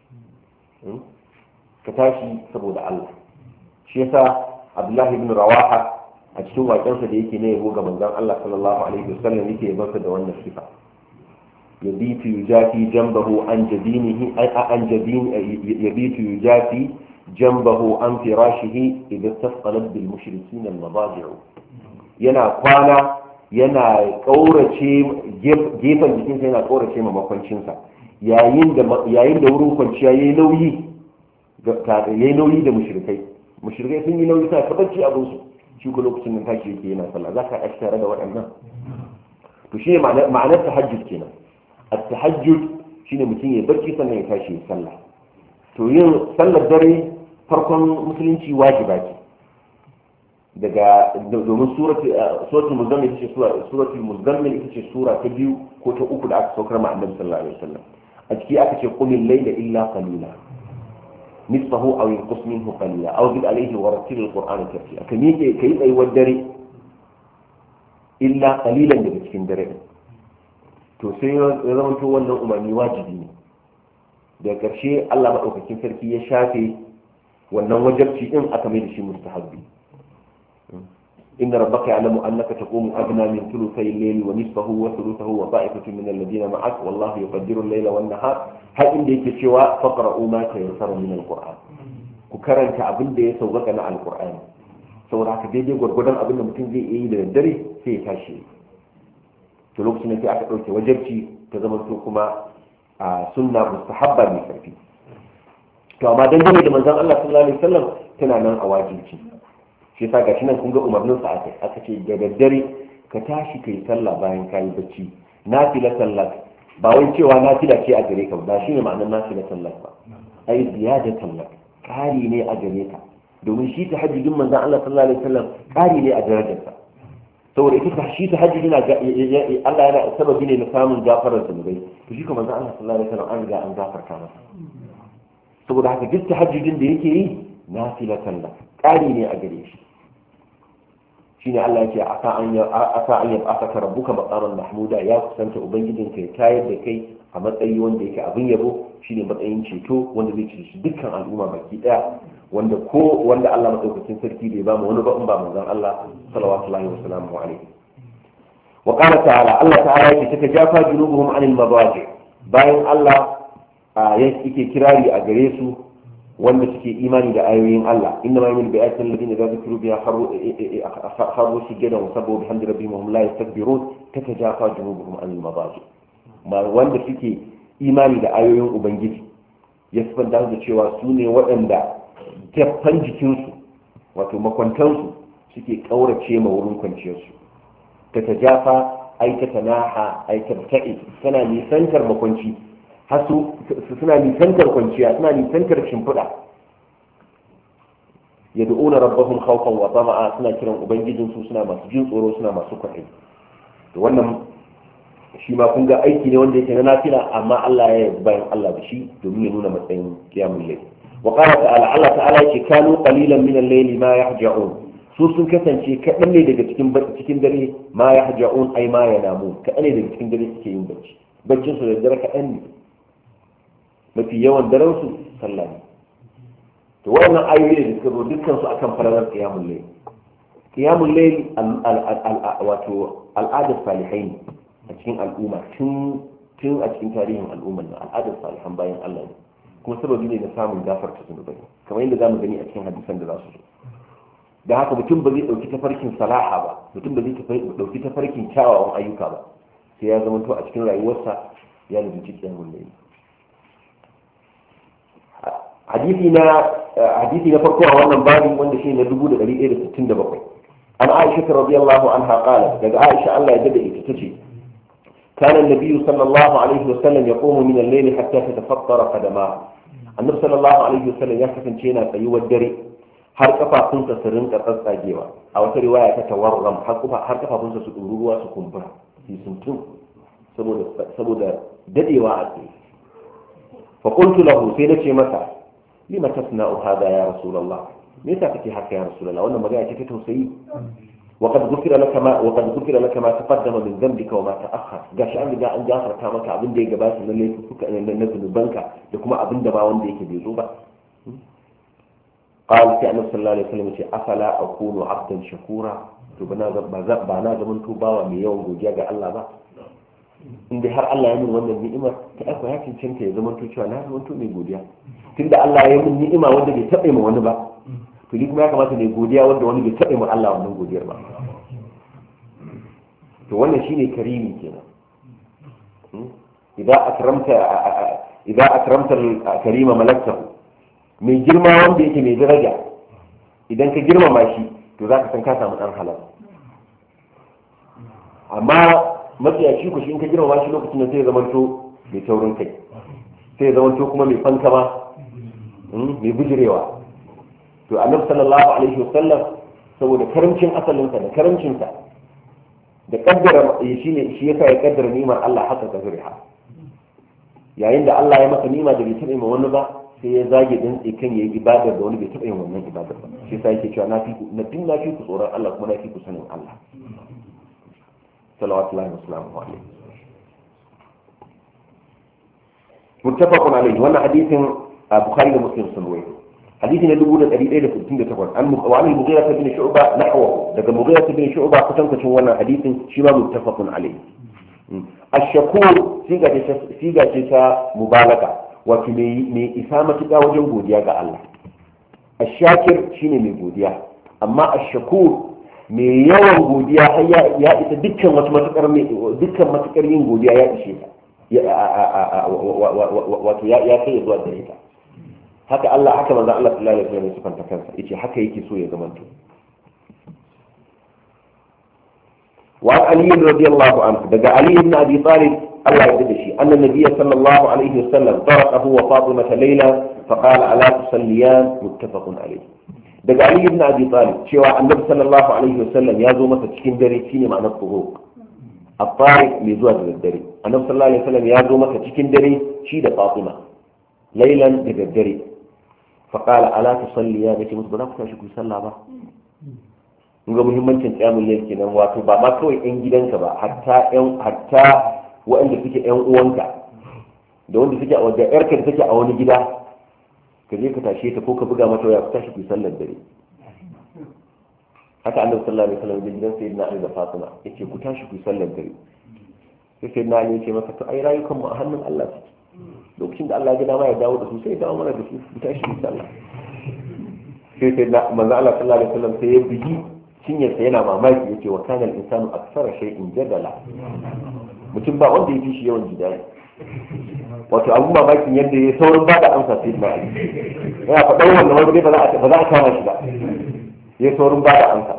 ka tashi saboda Allah shi yasa Abdullahi ibn Rawaha a cikin waƙensa da yake ne yabo ga manzon Allah sallallahu alaihi wasallam yake yabansa da wannan sifa yabitu yujafi jambahu an jabinihi ay an jabin yabitu yujafi jambahu an firashihi idza tasqalat bil mushrikeen al madaji'u yana kwana yana kaurace gefen jikinsa yana kaurace ma makwancinsa yayin da yayin da wurin kwanciya yayi nauyi ga yayi nauyi da mushrikai mushrikai sun yi nauyi sai ka bacci abin su shi ko lokacin nan tashi yake yana sallah zaka ashi tare da waɗannan to shi ma'anar tahajjud kenan at-tahajjud shine mutum ya bacci sannan ya tashi ya sallah to yin sallar dare farkon musulunci wajiba ce daga domin suratul muzammil ita ce suratul muzammil ita ce sura ta biyu ko ta uku da aka saukar ma annabi sallallahu alaihi wasallam a ciki aka ce qumil layla illa qalila nisfahu aw yanqus minhu qalila aw zid alayhi wa rattil alqur'ana tartila ka miƙe kai tsayuwar dare illa qalilan daga cikin dare to sai ya zama to wannan umarni wajibi ne daga ƙarshe Allah madaukakin sarki ya shafe wannan wajibci din aka mai da shi mustahabbi inna rabbaka ya'lamu annaka taqumu adna min thuluthay al-layli wa nisfahu wa thuluthahu wa ta'ifatun min alladhina ma'ak wallahu yuqaddiru al-layla wan-nahar har inda yake cewa faqra'u ma tayassara min al-qur'an ku karanta abin da ya sauƙaƙa na al-qur'ani saboda haka daidai gwargwadon abin da mutum zai yi da daddare sai ya tashi to lokacin da sai aka ɗauke wajibci ta zama to kuma a sunna mustahabba mai karfi to amma dangane da manzon Allah sallallahu alaihi wasallam tana nan a wajibi shi yasa gashi nan kun ga umarnin sa aka aka ce da daddare ka tashi kai sallah bayan kayi bacci nafila sallah ba wai cewa nafila ce a gare ka ba shine ma'anar nafila sallah ba ai ziyadatan lak kari ne a gare ka domin shi tahajjudin manzon Allah sallallahu alaihi wasallam kari ne a darajarsa saboda ita shi tahajjudi na Allah yana sababi ne na samun gafarar zunubai to shi kuma manzon Allah sallallahu alaihi wasallam an riga an gafarta masa saboda haka duk tahajjudin da yake yi nafilatan lak kari ne a gare shi shine Allah yake asa an ya asa an ya aka rabbuka maqaman mahmuda ya kusanta ubangijin kai tayar da kai a matsayi wanda yake abin yabo shine matsayin ceto wanda zai cece dukkan al'umma baki daya wanda ko wanda Allah madaukakin sarki bai ba mu wani ba in ba manzon Allah sallallahu alaihi wasallam alaihi wa qala ta'ala Allah ta'ala yake take jafa junubuhum anil madaji bayan Allah yake kirari a gare su wanda suke imani da ayoyin Allah inna ma yamil bi'atil ladina idza dhukru biha kharu kharu sujadan wa sabbu bihamdi rabbihim hum la yastakbirun tatajafa junubuhum anil madaji ma wanda suke imani da ayoyin ubangiji ya sifanta da cewa su ne waɗanda jaffan jikinsu wato makwantansu suke ƙaurace ma wurin kwanciyarsu ta ta jafa ai ta tanaha ai ta ta'i tana nisantar makwanci har su suna nisantar kwanciya suna nisantar shimfiɗa yad'una rabbahum khawfan wa tama'a suna kiran ubangijinsu suna masu jin tsoro suna masu kwaɗayi to wannan shi ma kun ga aiki ne wanda yake na nafila amma Allah ya yi bayan Allah da shi domin ya nuna matsayin qiyamul layl wa qala ta'ala Allah ta'ala yake kanu qalilan min al-layli ma yahja'un su sun kasance kaɗan ne daga cikin cikin dare ma yahja'un ai ma yanamu kaɗan ne daga cikin dare suke yin bacci baccin su da dare kaɗan ne mafi yawan daren su sallah ne to wannan ayoyi da suka zo dukkan su akan falalar qiyamul layl qiyamul layl wato al'adar salihai ne a cikin al'umma tun tun a cikin tarihin al'ummar nan al'adar salihan bayan Allah ne kuma sababi ne na samun gafarta zunubai kamar yadda zamu gani a cikin hadisan da za su zo da haka mutum ba zai dauki tafarkin salaha ba mutum ba zai dauki tafarkin kyawawan ayyuka ba sai ya zama to a cikin rayuwarsa ya rubuci qiyamul layl hadisi na hadisi na farko a wannan babi wanda shi ne dubu da ɗari ɗaya da sittin da bakwai an Aisha radiyallahu anha qala daga Aisha Allah ya dade ita tace كان النبي صلى الله عليه وسلم يقوم من الليل حتى تتفطر قدماه النبي صلى الله عليه وسلم ya kasance yana tsayuwar dare har kafafunsa su rinka tsatsagewa a wata riwaya ta tawarram har kafafunsa su ɗuru ruwa su kumbura su tuntun saboda saboda dadewa a tsaye fa qultu lahu sai nace masa lima tasna'u hada ya rasulullah me yasa kake haka ya rasulullah wannan magana ce ta tausayi وقد غفر لك ما وقد غفر لك ما تقدم من ذنبك وما تأخر gashi an riga an gafarta maka abin da ya gabata na laifuka na zunubanka da kuma abin da ba wanda yake bai zo ba qala sai annabi sallallahu alaihi wasallam ce afala akunu abdan shakura to bana ba na zaman to bawa mai yawan godiya ga Allah ba inda har Allah ya min wannan ni'imar ta aka ya cancanta ya zaman to cewa na zaman to mai godiya tunda Allah ya min ni'ima wanda bai taɓa ma wani ba to ni kuma ya kamata ne godiya wanda wani bai taɓa ma Allah wannan godiyar ba to wannan shine karimi kenan idan akramta idan akramta karima malaktahu mai girma wanda yake mai daraja idan ka girmama shi to zaka san ka samu dan halal amma matsayaci ku shi in ka girmama shi lokacin da sai ya zamanto mai taurin kai sai ya zamanto kuma mai fankama mai bujirewa to annabi sallallahu alaihi wasallam saboda karamcin asalinsa da karamcinsa da kaddara shi ne shi yasa ya kaddara ni'imar Allah haka ta zuriha yayin da Allah ya maka ni'ima da bai taɓa ma wani ba sai ya zage din kan yayi ibadar da wani bai taɓa yin wannan ibadar ba shi yasa yake cewa na fi ku na tun na fi ku tsoron Allah kuma na fi ku sanin Allah sallallahu alaihi wasallam muttafaqun alaihi wannan hadisin Bukhari da Muslim sun rawaito hadisi na dubu da ɗari ɗaya da sittin da takwas an wa an mughira bin shu'ba nahwahu daga mughira bin shu'ba kusan kucin wannan hadisin shi ma muttafaqun alayhi ash-shakur siga ce siga ce ta mubalaga wato me me isa matuƙa wajen godiya ga Allah ash-shakir shine mai godiya amma ash-shakur me yawan godiya har ya ya isa dukkan wata matukar dukkan matukar yin godiya ya ishe ta wato ya ya kai zuwa gare ta haka Allah haka manzo Allah sallallahu alaihi wasallam ya sifanta kansa yace haka yake so ya zamanto wa Ali radiyallahu anhu daga Ali ibn Abi Talib Allah ya yarda shi anna nabiyyi sallallahu alaihi wasallam tarakahu wa Fatima layla fa qala ala tusalliyan muttafaqun alayhi daga Ali ibn Abi Talib cewa annabi sallallahu alaihi wasallam ya zo masa cikin dare shine ma'anar turuq at-tariq mai zuwa da dare annabi sallallahu alaihi wasallam ya zo masa cikin dare shi da Fatima laylan da dare فقال ألا تصلي يا بيتي مصبرا كتاشي كي صلى با ga muhimmancin qiyamul layl kenan wato ba ma kawai yan gidanka ba hatta yan hatta waɗanda suke yan uwanka da wanda suke a wajen yarka da take a wani gida ka je ka tashe ta ko ka buga mata waya ku tashi ku sallar dare haka annabi sallallahu alaihi wasallam da gidan sayyidina Ali da Fatima yace ku tashi ku sallar dare sai sayyidina Ali yace masa to ai rayukan mu a hannun Allah suke lokacin da Allah ya dama ya dawo da su sai ya dawo mana da su ta shi sallah sai sai na manzo Allah sallallahu alaihi wasallam sai ya bigi cinyar sa yana mamaki yace wa kana al-insanu aktsara shay'in jadala mutum ba wanda yake shi yawan jidali wato abun mamakin yadda ya saurin ba da amsa sai na ali yana faɗan wannan wanda ba za a ba za a kama shi ba ya saurin ba da amsa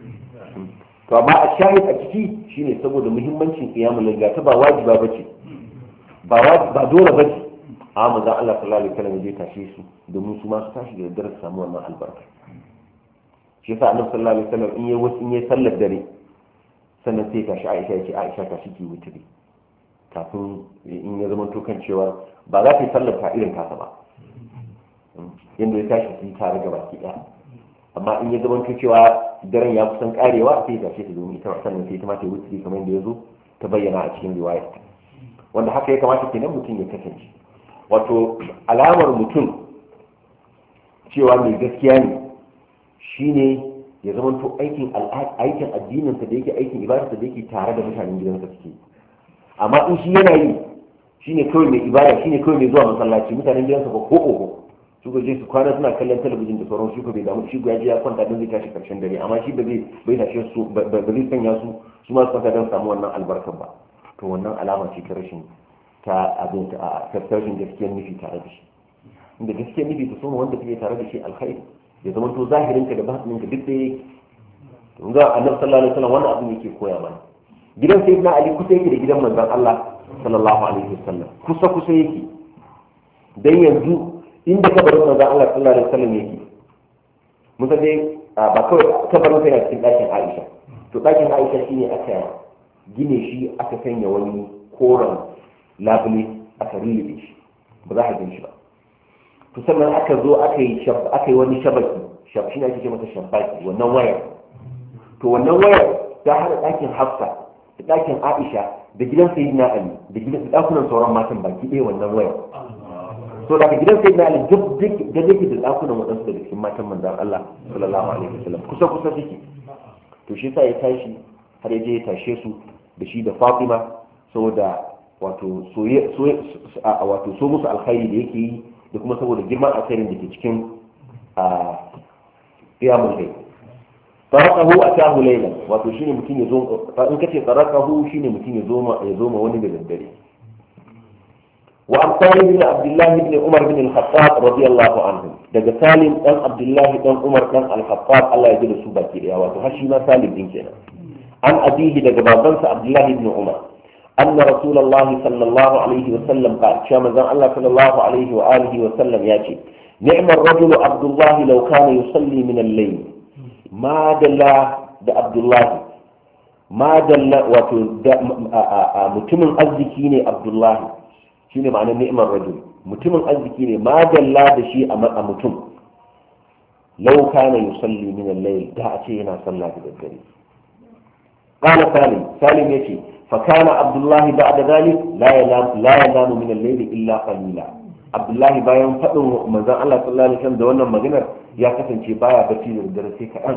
to amma a shahid a ciki shine saboda muhimmancin qiyamul layl ta ba wajiba bace ba wajiba ba dole bace amma manzo Allah sallallahu alaihi wasallam zai tashe su domin su ma su tashi da dare su samu wannan albarka shi yasa annabi sallallahu alaihi wasallam in yayi wasu in yayi sallar dare sannan sai tashi Aisha ya ce Aisha tashi ki wuturi kafin in ya zama to kan cewa ba za ta yi sallar ta irin kasa ba yanda ya tashi su tare gaba ki daya amma in ya zama to cewa daren ya kusan karewa sai ta ce ta domin ita sannan sai ta ma ta wuturi kamar yadda ya zo ta bayyana a cikin riwaya wanda haka ya kamata kenan mutum ya kasance wato alamar mutum cewa mai gaskiya ne shine ya zama to aikin aikin addinin sa da yake aikin ibada da yake tare da mutanen gidansa suke amma in shi yana yi shine kawai mai ibada shine kawai mai zuwa masallaci mutanen gidansa ba ko ko su ga je su kwana suna kallon talabijin da sauran shi ko bai damu shi ya je ya kwanta don zai tashi karshen dare amma shi ba zai bai tashi su ba zai sanya su su ma su kwanta don samu wannan albarkar ba to wannan alama ce ta rashin ta abin ta rashin gaskiyar nufi tare da shi inda gaskiyar nufi ta soma wanda kake tare da shi alkhairi ya zama to zahirinka da batininka duk da yake to ga annabi sallallahu alaihi wasallam wannan abin yake koya mana gidan sayyidina ali kusa yake da gidan manzon Allah sallallahu alaihi wasallam kusa kusa yake dan yanzu inda kabarin manzon Allah sallallahu alaihi wasallam yake musa dai ba kawai kabarin sa yana cikin ɗakin Aisha to ɗakin Aisha shine aka gine shi aka sanya wani koren labule aka rillibe shi ba za a gan shi ba to sannan aka zo aka yi aka yi wani shabaki shi ne ake ce masa shabaki wannan wayar to wannan wayar ta hada ɗakin Hafsa da ɗakin Aisha da gidan Sayyidina Ali da gidan ɗakunan sauran matan baki ɗaya wannan wayar so daga gidan Sayyidina Ali duk da yake da ɗakunan waɗansu daga cikin matan manzon Allah sallallahu alaihi wasallam kusa kusa suke to shi yasa ya tashi har ya je ya tashe su da shi da Fatima saboda wato soye wato so musu alkhairi da yake yi da kuma saboda girman alkhairin da ke cikin a qiyamul layl tarakahu atahu laylan wato shine mutum ya zo in kace tarakahu shine mutum ya zo ma ya zo ma wani da daddare wa an salim bin abdullah ibn umar bin al-khattab radiyallahu anhu daga salim dan abdullah dan umar dan al-khattab Allah ya ji da su baki daya wato har shi ma salim din kenan an abihi daga babansa abdullah ibn umar أن رسول الله صلى الله عليه وسلم قال شام زان الله صلى الله عليه وآله وسلم ياتي نعم الرجل عبد الله لو كان يصلي من الليل ما دل ده عبد الله ما دل متمن أزكيني عبد الله شنو معنى نعم الرجل متمن أزكيني ما دل ده شيء أمتم لو كان يصلي من الليل ده أتينا صلى بالليل قال سالم سالم ياتي فكان عبد الله بعد ذلك لا ينام لا ينام من الليل الا قليلا عبد الله bayan fadin manzon Allah sallallahu alaihi wasallam da wannan maganar ya kasance baya bacci da dare sai kaɗan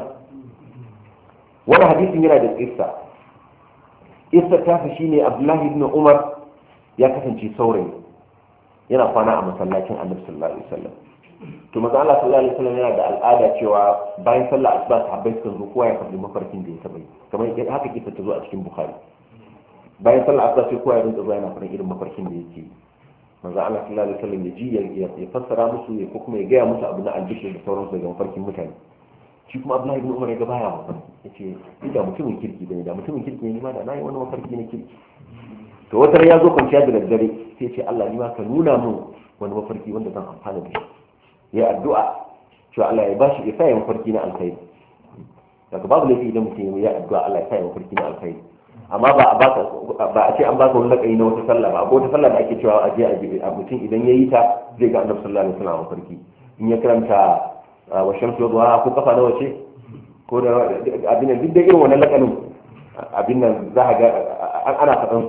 wannan hadisin yana da kissa kissa ta fi shine Abdullah ibn Umar ya kasance saurayi yana kwana a masallacin Annabi sallallahu alaihi wasallam to manzon Allah sallallahu alaihi wasallam yana da al'ada cewa bayan sallar asuba sahabbai sun zo kowa ya faɗi mafarkin da ya taɓa yi kamar haka kissa ta zo a cikin Bukhari bayan sallar asuba sai kowa ya rinka zuwa yana faɗin irin mafarkin da yake manzo Allah sallallahu alaihi wasallam ya ji ya fassara musu ya ko kuma ya gaya musu abu na albishir da sauransu daga mafarkin mutane shi kuma Abdullahi ibn Umar ya ga baya mafarki yace ni da mutumin kirki bane da mutumin kirki ne ma da nayi wani mafarki na kirki to wata ya zo kwanciya da daddare sai ya ce Allah ni ma ka nuna min wani mafarki wanda zan amfana da shi ya addu'a cewa Allah ya bashi ya sa ya mafarki na alkhairi daga babu laifi idan mutum ya addu'a Allah ya sa ya mafarki na alkhairi amma ba a baka ba a ce an baka wani lakayi na wata sallah ba akwai wata sallah da ake cewa a je a mutum idan yayi ta zai ga Annabi sallallahu alaihi wasallam farki in ya karanta wa shamsu wa duha ko kafa nawa ce ko da abin nan duk da irin wannan lakanin abin nan za a ga ana faɗan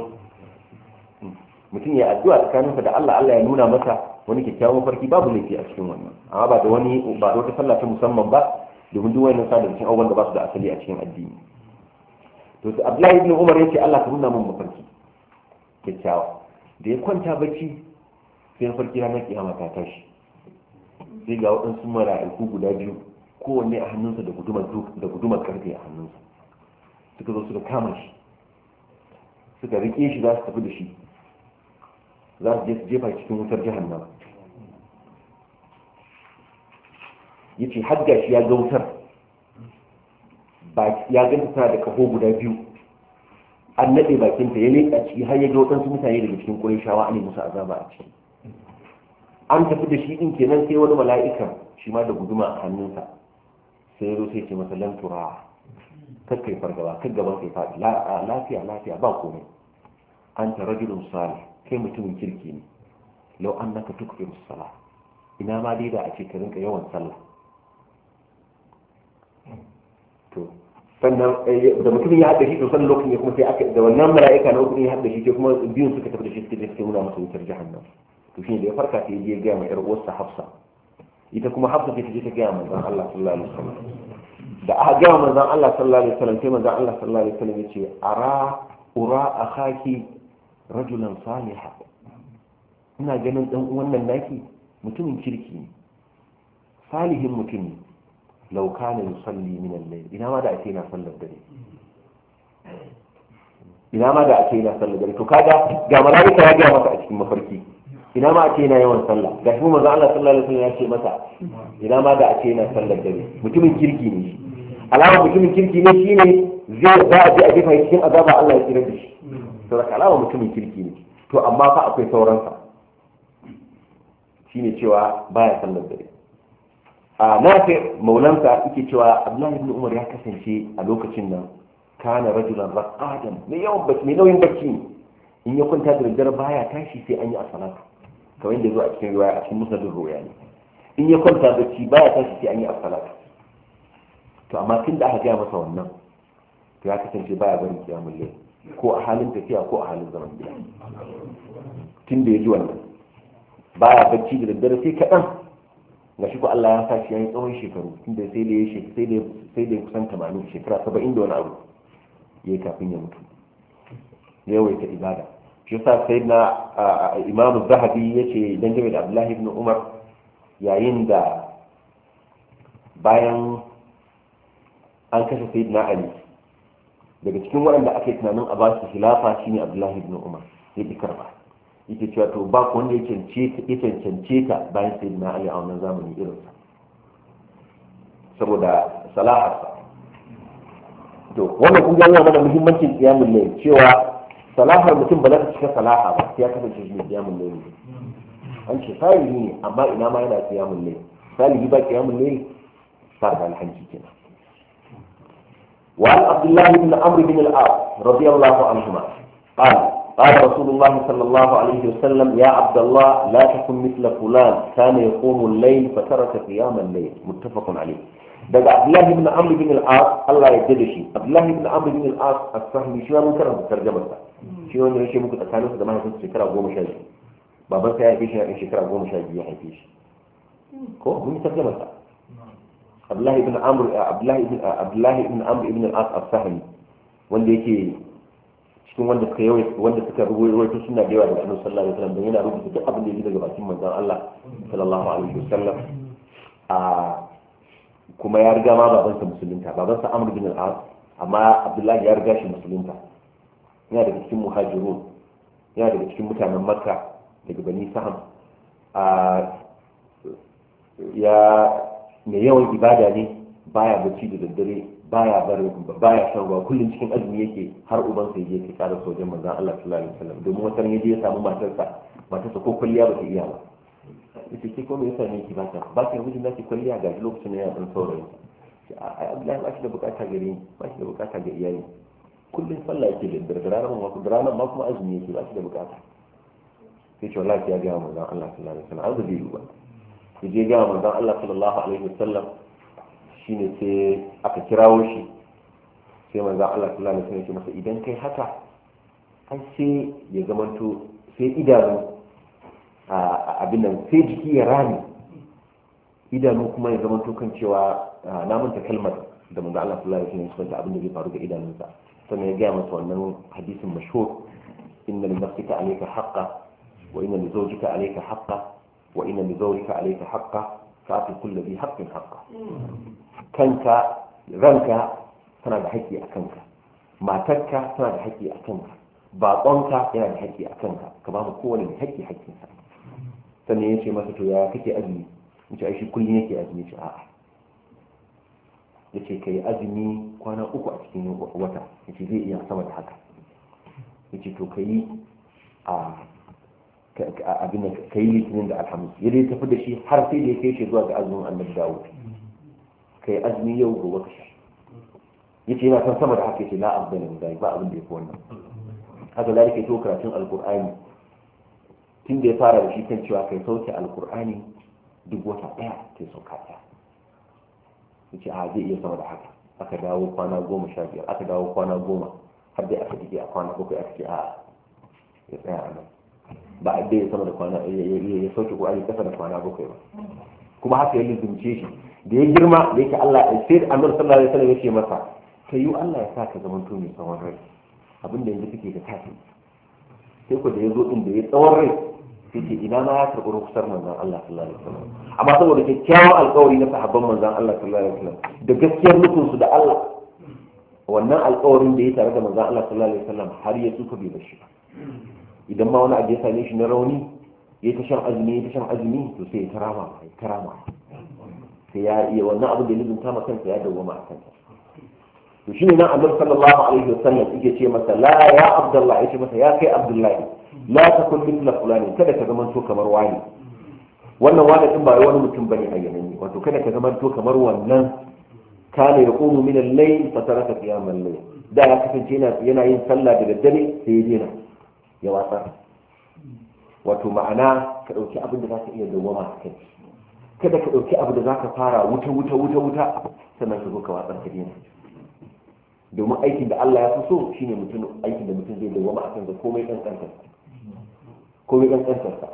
mutum ya addu'a tsakaninsa da Allah Allah ya nuna masa wani kyakkyawan farki babu laifi a cikin wannan amma ba da wani ba da wata sallah ta musamman ba domin duk wannan sa da cikin abubuwan da ba su da asali a cikin addini to sai Abdullahi ibn Umar yace Allah ka nuna min mafarki kyakkyawa da ya kwanta bacci sai mafarki ranar kiyama ta tashi sai ga waɗansu mala'iku guda biyu kowanne a hannunsa da gudumar da gudumar karfe a hannunsa suka zo suka kama shi suka rike shi za su tafi da shi za su je su jefa cikin wutar jahannama. yace har gashi ya ga wutar ba ya ganta tana da kaho guda biyu an nade bakin ta ya leka ciki har ya ga wadansu mutane daga cikin Qurayshawa an yi musu azaba a ciki. An tafi da shi din kenan sai wani mala'ika shi ma da guduma a hannunsa sai ya zo sai ce masa lan tura kakkai fargaba kan gaban kai faɗi lafiya lafiya ba komai anta rajulun salih kai mutumin kirki ne lau annaka tukfiru salah ina ma dai da a ce ka rinka yawan sallah. to sannan da mutumin ya haɗa shi to sannan lokacin ya kuma sai aka da wannan mala'ika na mutumin ya haɗa shi sai kuma biyun suka tafi da shi suka je suka nuna masa wutar jahannam. to shine da ya farka sai ya ga mai yar uwarsa Hafsa ita kuma Hafsa ce ta je ta ga manzon Allah sallallahu alaihi wasallam. da aka ga manzon Allah sallallahu alaihi wasallam sai manzon Allah sallallahu alaihi wasallam ya ce ara ura akhaki rajulan salihan ina ganin dan uwan nan naki mutumin kirki ne salihin mutum ne lau kana yusalli min al-layl ina ma da ake na sallar dare ina ma da ake na sallar dare to kaga ga malaika ya ga masa a cikin mafarki ina ma ake na yawan sallah ga shi manzo Allah sallallahu alaihi wasallam ya ce masa ina ma da ake na sallar dare mutumin kirki ne shi alama mutumin kirki ne shine zai za a je a jefa cikin azaba Allah ya tsira da shi to da alama mutumin kirki ne to amma fa akwai sauransa shine cewa baya sallar dare. a nafi maulansa yake cewa Abdullahi ibn Umar ya kasance a lokacin nan kana rajulan raqadan mai yawan bacci mai nauyin bacci in ya kwanta da daddare baya tashi sai an yi as-salatu kamar yadda zo a cikin riwaya a cikin musnadin ruwaya in ya kwanta bacci baya tashi sai an yi as-salatu to amma tun da aka gaya masa wannan to ya kasance baya barin kiyamul layl ko a halin tafiya ko a halin zaman gida tun da ya ji wannan baya bacci da daddare sai kaɗan ga shi ko Allah ya sa shi yayin tsawon shekaru tunda sai da ya sai da sai da kusan tamanin shekara saba'in da wani abu yayi kafin ya mutu ya yawaita ibada shi yasa sayyidina Imam Zahabi yace dan game da Abdullahi ibn Umar yayin da bayan an kashe sayyidina Ali daga cikin waɗanda ake tunanin a ba su khilafa shine Abdullahi ibn Umar yake karba yake cewa to ba ku wanda ya cancance ta bayan sai na Ali a wannan zamani irinsa saboda salaharsa. to wannan kun gano mana muhimmancin qiyamul layl cewa salahar mutum ba za ta cika salaha ba sai ya kasance shi ne qiyamul layl an ce salihi ne amma ina ma yana qiyamul layl salihi ba qiyamul layl sa da alhaji kenan. wa Abdullah ibn Amr ibn al-As radiyallahu anhuma qala قال رسول الله صلى الله عليه وسلم يا عبد الله لا تكن مثل فلان كان يقوم الليل فترك قيام الليل متفق عليه. daga Abdullah ibn Amr ibn al-As Allah ya dade shi Abdullah ibn Amr ibn al-As as-Sahmi shi mun karanta tarjumar sa shi wanda yake muku tsakanin da mahaifin shekara goma sha biyu baban sa ya haife shi a shekara goma sha biyu ya haife shi ko mun tarjumar sa Abdullah ibn Amr Abdullah ibn Abdullah ibn Amr ibn al-As as-Sahmi wanda yake cikin wanda suka yawai wanda suka ruwaito suna da yawa daga Annabi sallallahu alaihi wasallam dan yana rubuta duk abin da yake daga bakin manzon Allah sallallahu alaihi wasallam a kuma ya riga ma babansa musulunta babansa Amr bin al-As amma Abdullahi ya riga shi musulunta yana daga cikin muhajirun yana daga cikin mutanen Makka daga Bani Saham a ya mai yawan ibada ne baya bacci da daddare baya bar baya shan ruwa kullum cikin azumi yake har uban sai yake tsara sojan manzon Allah sallallahu alaihi wasallam domin wata ran yaje ya samu matarsa matarsa ko kulliya ba ta iya ba yace ke ko me yasa ne ki ba ta ba ta mijin da ki kulliya ga lokacin ya dan saurayi ai Abdullahi ba shi da bukata gare ni ba shi da bukata ga iyali kullum sallah yake da dare ma ku dare ma kuma azumi yake ba shi da bukata sai ce wallahi ya ga manzon Allah sallallahu alaihi wasallam azu bai ba yaje ga manzon Allah sallallahu alaihi wasallam shine sai aka kirawo shi sai manzo Allah sallallahu alaihi wasallam ya ce masa idan kai haka ai sai ya zamanto sai idanu a abin nan sai jiki ya rami idanu kuma ya zamanto kan cewa na manta kalmar da manzo Allah sallallahu alaihi wasallam ya abin da zai faru ga idanunsa sannan ya gaya masa wannan hadisin mashhur inna li nafsika alayka haqqan wa inna li zawjika alayka haqqan wa inna li zawjika alayka haqqan fa'ti kulli dhi haqqin haqqan kanka ranka tana da haƙƙi a kanka matarka tana da haƙƙi a kanka baƙonka yana da haƙƙi a kanka ka ba mu kowane mai haƙƙi haƙƙinsa. Sannan ya ce masa to ya kake azumi in ce ai shi kullum yake azumi ce a'a ya ce ka yi azumi kwana uku a cikin wata ya ce zai iya sama da haka ya ce to ka yi a abin da ka yi litinin da alhamis ya dai tafi da shi har sai da ya kai shi zuwa ga azumin annabi dawud ka yi azumi yau gobe ka sha ya ce yana san sama da haka ya ce la abdana da ba abin da ya fi wannan haka zalika ya to karatun alkur'ani tun da ya fara da shi kan cewa kai sauke alkur'ani duk wata ɗaya kai sauka ɗaya ya ce a zai iya sama da haka aka dawo kwana goma sha biyar aka dawo kwana goma har dai aka dige a kwana bakwai aka ce a ya tsaya a nan ba a dai sama da kwana ya sauke ƙwari kasa da kwana bakwai ba kuma haka ya lizumce shi da ya girma da yake Allah ya sai annabi sallallahu alaihi wasallam ya ce masa kai yu Allah ya sa ka zaman to mai tsawon rai abinda yanzu kake da tafi sai ko da ya zo din da ya tsawon rai sai ce ina ma ya karɓi rukusar manzon Allah sallallahu alaihi wasallam amma saboda kyakkyawan alƙawari na sahabban manzon Allah sallallahu alaihi wasallam da gaskiyar nufin su da Allah wannan alƙawarin da ya tare da manzon Allah sallallahu alaihi wasallam har ya tsufa bai bashi ba idan ma wani abu ya same shi na rauni ya ta shan azumi ya ta shan azumi to sai ya tarama ya tarama sai ya iya wannan abin da ya lubunta ma kansa ya dawwama a kansa to shine nan annabi sallallahu alaihi wasallam yake ce masa la ya abdullahi yace masa ya kai abdullahi la takun mithla fulani kada ka zama to kamar wani wannan wani din ba wani mutum bane a yanayi wato kada ka zama to kamar wannan kana yaqumu min al-layl fa taraka qiyam al-layl da ya kasance yana yana yin sallah da daddare sai ya dena ya watsar wato ma'ana ka dauki abin da zaka iya dawama a kai kada ka dauki abu da zaka fara wuta wuta wuta wuta sannan ka zo ka watsar ka dena domin aikin da Allah ya fi so shine mutum aikin da mutum zai dawama a kansa komai kankantar komai kankantar sa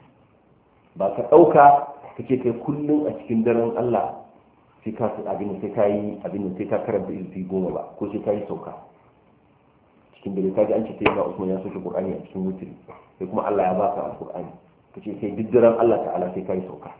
ba ka dauka ka ce kai kullum a cikin daren Allah sai ka abin sai ka yi abin sai ka karanta izi goma ba ko sai ka yi sauka cikin dare ka ji an ce sai ga Usman ya soke Qur'ani a cikin wutiri sai kuma Allah ya baka Al-Qur'ani ka ce sai duk daren Allah ta'ala sai ka yi sauka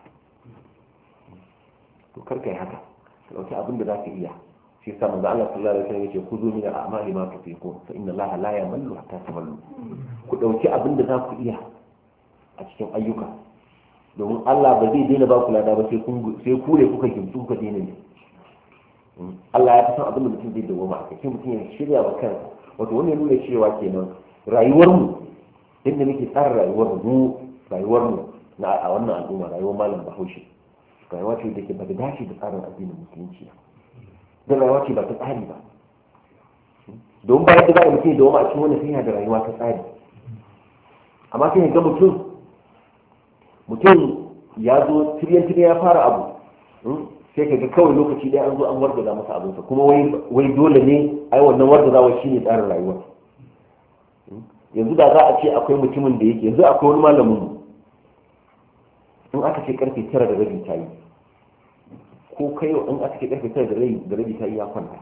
to kar kai haka ka dauki abin da zaka iya shi yasa manzo Allah sallallahu alaihi wasallam yace khudhu min al-a'mali ma tufiqun fa inna Allah la yamallu hatta tamallu ku dauki abin da zaku iya a cikin ayyuka domin Allah ba zai daina ba ku lada ba sai kun sai ku ne kuka kimtu kuka daina ne Allah ya san abin da mutum zai dawo ma kai mutum ya shirya wa kansa wato wannan nuna cewa kenan rayuwar mu inda muke tsara rayuwar mu rayuwar mu na a wannan al'umma rayuwar malam Bahaushe rayuwa ce da ke ba da dace da tsarin addinin musulunci da rayuwa ce ba ta tsari ba don bayan da za a mutum da wama a cikin wani sai da rayuwa ta tsari amma sai ga mutum mutum ya zo tiryan tiryan ya fara abu sai ka ga kawai lokaci ɗaya an zo an wargaza masa abinsa kuma wai dole ne ai wannan wargazawa shi ne tsarin rayuwa yanzu da za a ce akwai mutumin da yake yanzu akwai wani malamin mu in aka ce karfe tara da rabi ta yi ko kai in aka ce karfe tara da rabi ta yi ya kwanta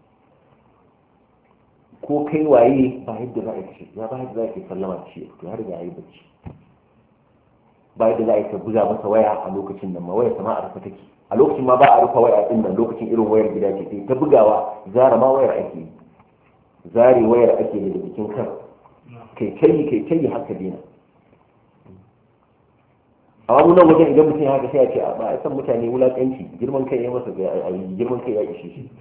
ko kai waye ba yadda za a kashe ya ba yadda za a ke sallama da shi to har da ya yi bacci ba yadda za a ka buga masa waya a lokacin nan ma waya sama a rufe take a lokacin ma ba a rufe waya din nan lokacin irin wayar gida ce sai ta bugawa zara ma wayar ake zari wayar ake daga jikin kan kai kai kai kai haka dina amma mun nan wajen idan mutum ya haka sai ya ce a ba san mutane wulakanci girman kai ya masa girman kai ya ishe shi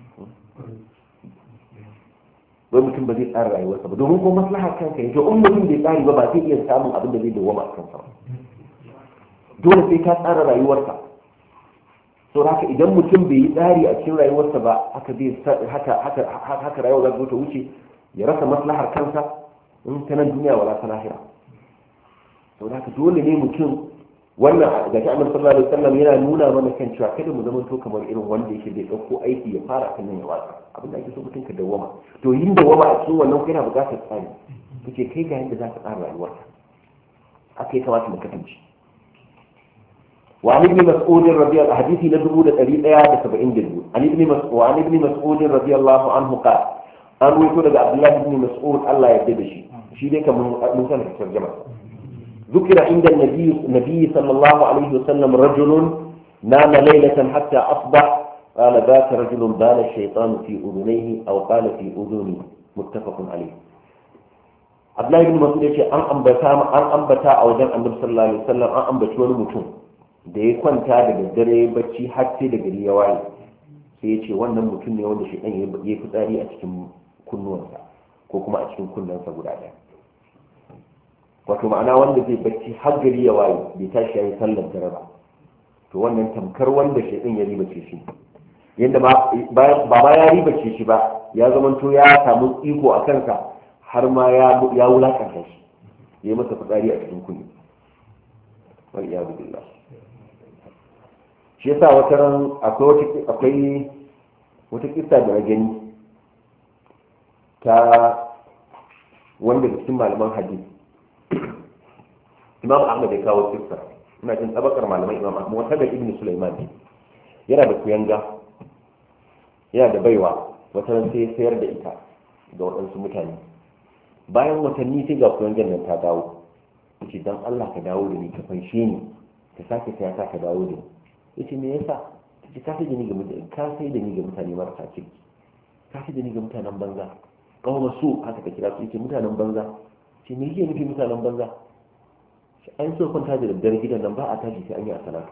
wai mutum ba zai tsara rayuwarsa ba domin ko maslahar kanka yake in mutum bai tsari ba ba zai iya samun abin da zai dawwama a kansa ba dole sai ka tsara rayuwarka to haka idan mutum bai yi tsari a cikin rayuwarsa ba haka zai haka haka haka rayuwar za ta wuce ya rasa maslahar kansa in ta nan duniya wala ta lahira to haka dole ne mutum wannan ga shi annabi sallallahu alaihi wasallam yana nuna mana kan cewa kada mu zama to kamar irin wanda yake bai dauko aiki ya fara kan nan ya watsa abin da ake so mutum ka dawwama to yin dawwama a cikin wannan kana buƙatar tsari kace kai ga yadda za ka tsara rayuwarka akai kamata mu kasance وعن ابن مسعود رضي الله حديث ندبو لتريد ايات سبعين دلو عن ابن مسعود وعن ابن مسعود رضي الله عنه قال an ruwaito daga Abdullah ibn Mas'ud Allah ya yarda shi shi dai kamar mun san tarjuma ذكر عند النبي النبي صلى الله عليه وسلم رجل نام ليلة حتى أصبح قال ذاك رجل بال الشيطان في أذنيه أو قال في أذني متفق عليه Abdullahi ibn Mas'ud yace an ambata an ambata a wajen Annabi sallallahu alaihi wasallam an ambaci wani mutum da ya kwanta da daddare bacci har sai da gari ya waye sai yace wannan mutum ne wanda shi dan ya yi fitsari a cikin kunnuwansa ko kuma a cikin kunnensa guda ɗaya wato ma'ana wanda zai bacci har gari ya waye bai tashi yayi sallar dare ba to wannan tamkar wanda shi dan ya ribace shi yanda ba ba ma ya ribace shi ba ya zamanto ya samu iko a kansa har ma ya wulakanta shi ya yi masa fitsari a cikin kunni wal iyadu billah shi yasa wata ran akwai wata akwai wata kissa da na gani ta wanda cikin malaman hadisi Imam Ahmad ya kawo kissa ina jin tabakar malaman Imam Ahmad wata da Ibn Sulaiman ne yana da kuyanga yana da baiwa wata ran sai sayar da ita ga waɗansu mutane bayan watanni sai ga kuyangan nan ta dawo yace dan Allah ka dawo da ni ka fanshe ni ka sake saya ta ka dawo da ni yace me yasa kace ka sai da ni ga mutane ka sai da ni ga mutane marasa kirki ka sai da ni ga mutanen banza kawo su haka ka kira su yace mutanen banza ce me yake nufi mutanen banza shi an so kwanta da daddare gidan nan ba a tashi sai an yi a salatu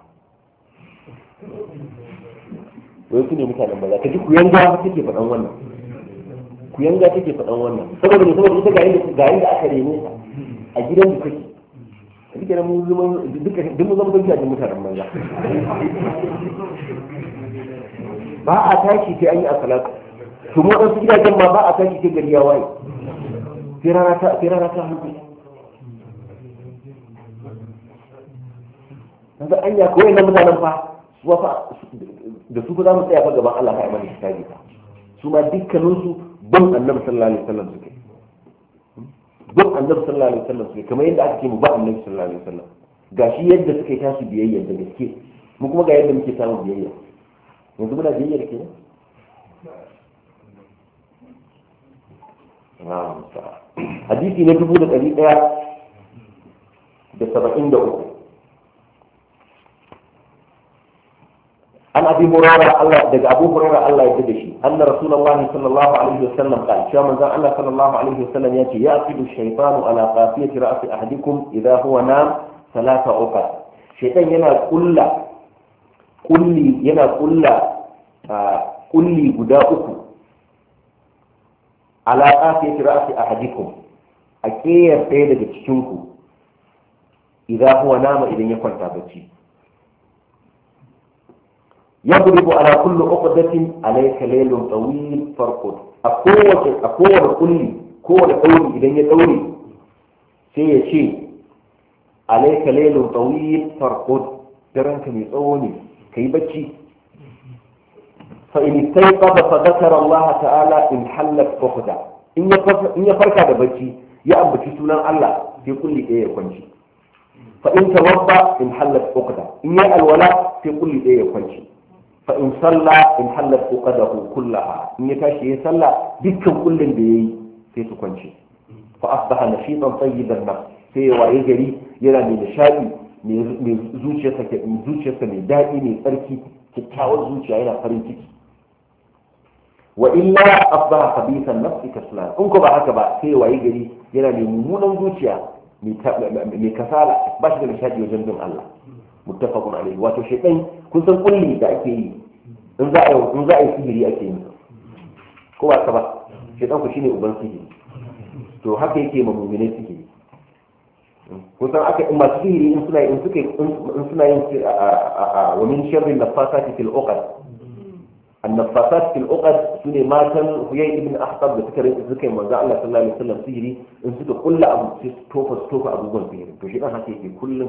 wai su ne mutanen banza ka ji kuyanga take faɗan wannan kuyanga take faɗan wannan saboda ne saboda ita ga inda ga inda aka rene ta a gidan da kake duk da mun zama duka duk mun zama don jajin mutanen banza ba a tashi sai an yi a salatu to mu dan gidajen ma ba a tashi sai gari ya waye sai rana ta sai rana ta hanku yanzu an ya koyi na mutanen fa su fa da su za mu tsaya fa gaban Allah ka imani hisabi fa su ma dukkaninsu bin annabi sallallahu alaihi wasallam suke bin annabi sallallahu alaihi wasallam suke kamar yadda aka ce mu ba annabi sallallahu alaihi wasallam gashi yadda suke tashi biyayya da gaske mu kuma ga yadda muke samun biyayya yanzu muna biyayya da ke hadisi na dubu da ɗari ɗaya da saba'in da uku عن أبي هريرة الله دق أبو هريرة الله يددشي أن رسول الله صلى الله عليه وسلم قال شو من الله صلى الله عليه وسلم يأتي يأكل الشيطان على قافية رأس أحدكم إذا هو نام ثلاثة عقد شيطان ينا كل كل ينا كل كل بداؤكم على قافية رأس أحدكم أكيد سيدة تشنكو إذا هو نام إذا يكون تابتي يضرب على كل عقدة عليك ليل طويل فارقد أقوى أقوى كل كل دوري إذا يدوري شيء شيء عليك ليل طويل فارقد ترنك ميطوني كي بتشي فإن استيقظ فذكر الله تعالى إن حلت عقدة إن يفرك هذا بتشي يا بتشي سنان الله في كل إيه يكونشي فإن توضأ إن حلت عقدة إن الولاء في كل إيه يكونشي فإن صلى إن حلت عقده كلها إن يتاشي يصلى دكا كل بي في سكنشي فأصبح نشيطا طيب النفس في وعيجري يرى من نشائي من زوجيسك من زوجيسك من دائي من أركي تتعوى زوجي عينا فرنتك وإلا أصبح خبيث النفس كسلان أنكو بحكبا في وعيجري يرى من ممونا زوجيا من كسالة باشد نشائي وجنب الله muttafaqun alayhi wato shaytan kun san kulli da ake yi in za a yi in za a yi sihiri ake yi ko ba ka ba shaytan ku shine uban sihiri to haka yake ma mu'mini sihiri kun san aka in masu sihiri in suna in suke in suna yin wa min sharri nafasati fil uqad an-nafasat fil uqad sune matan huyay ibn ahtab da suka rinka suka yi manzo Allah sallallahu alaihi wasallam sihiri in suka kulla abu sai tofa tofa abubuwan sihiri to shaytan haka yake kullum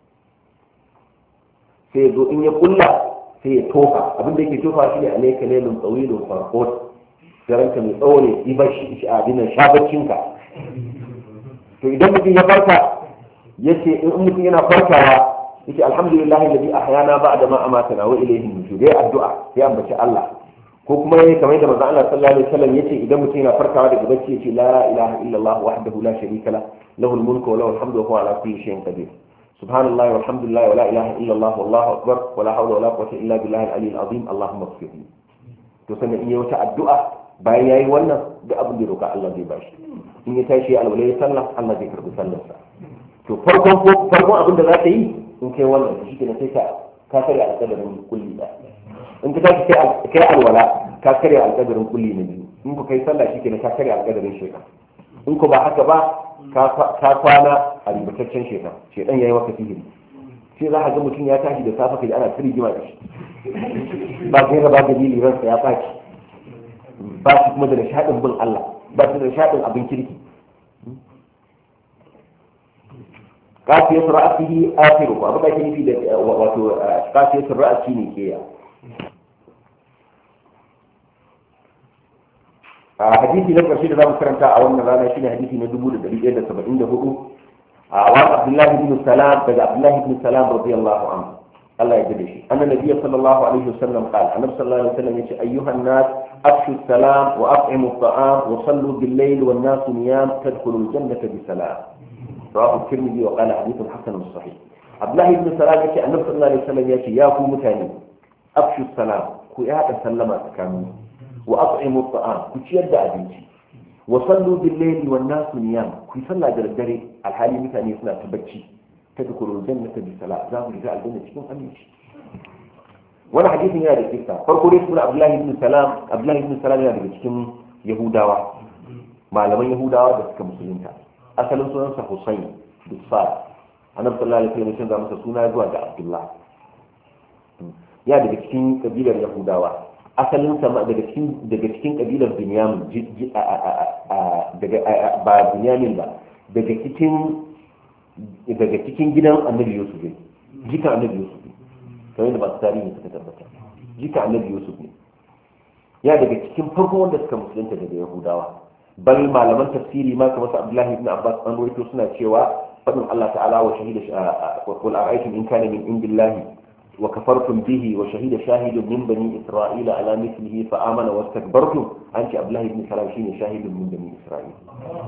sai ya zo in ya kulla sai ya tofa abin da yake tofa shi ne alaika lailun tsawilun farqot garanka mai tsawo ne yi bashi shi a dinan shabaccinka to idan mutum ya farka yace in mutum yana farkawa yace alhamdulillahi alladhi ahyana ba'da ma amatana wa ilayhi nushur dai addu'a sai ambaci Allah ko kuma yayi kamar da manzo Allah sallallahu alaihi wasallam yace idan mutum yana farkawa daga bacci yace la ilaha illallah wahdahu la sharika la lahu al-mulku wa lahu al-hamdu wa huwa ala kulli shay'in qadir سبحان الله والحمد لله ولا إله إلا الله والله أكبر ولا حول ولا قوة إلا بالله العلي العظيم اللهم اغفر لي to sannan in yi wata addu'a bayan yayi wannan duk abin da ya roka Allah zai bashi in ya tashi alwala ya sallah Allah zai karbi sallarsa to farkon farkon abin da za ka yi in kai wannan shi ke sai ka ka kare alƙadarin kulli da in ka tashi kai alwala ka kare alƙadarin kulli na biyu in ku kai sallah shi ke ka kare alƙadarin shaitan in ku ba haka ba ka kwana a ribataccen shaitan shaitan ya yi maka sihiri sai za a ga mutum ya tashi da safe kai ana firgima da shi ba sai ba dalili ransa ya baki ba shi kuma da nishadin bin Allah ba shi da nishadin abin kirki kafiyar ra'asihi akhiru abu da ke nufi da wato kafiyar ra'asi ne ke ya a hadisi na karshe da zamu karanta a wannan rana shine hadisi na dubu da ɗari ɗaya da saba'in da hudu a wa Abdullahi ibn Salam daga Abdullahi ibn Salam radiyallahu anhu Allah ya gode shi anna nabiyyi sallallahu alaihi wasallam qala annabi sallallahu alaihi wasallam yace ayyuhan nas afshu salam wa at'imu at-ta'am wa sallu bil-layli wan-nas niyam tadkhulul jannata bi salam rawahu at-Tirmidhi wa qala hadithun hasanun sahih Abdullahi ibn Salam yace annabi sallallahu alaihi wasallam yace ya ku mutane afshu salam ku yada sallama tsakanin wa at'imu at-ta'am ku ciyar da abinci wa sallu bil-layli wan-nas niyam ku salla da daddare alhali mutane suna ta bacci تدخلوا الجنة بسلام ذاك جاء الجنة تكون أميش وانا حديث يا دكتور فرقوا ليس من عبد الله بن سلام عبد الله بن سلام يا دكتور يهودا معلم يهودا بس كمسلمين أصل سنة حسين بالصاد أنا صلى الله عليه وسلم كان مثل سنة زواج عبد الله يا دكتور قبيلة يهودا أصل سما دكتور دكتور قبيلة بنيامين با بنيامين با دكتور daga cikin gidan annabi yusuf ne jika annabi yusuf ne kamar da masu tarihi suka tabbata jika annabi yusuf ne ya daga cikin farko wanda suka musulunta daga yahudawa bal malaman tafsiri ma kamar abdullahi ibn abbas an rawaito suna cewa fadin Allah ta'ala wa shahida qul a'aytum in kana min indillahi wa kafartum bihi wa shahida shahidun min bani isra'ila ala mithlihi fa amana wastakbartum anti abdullahi ibn salam shine shahidun min bani isra'ila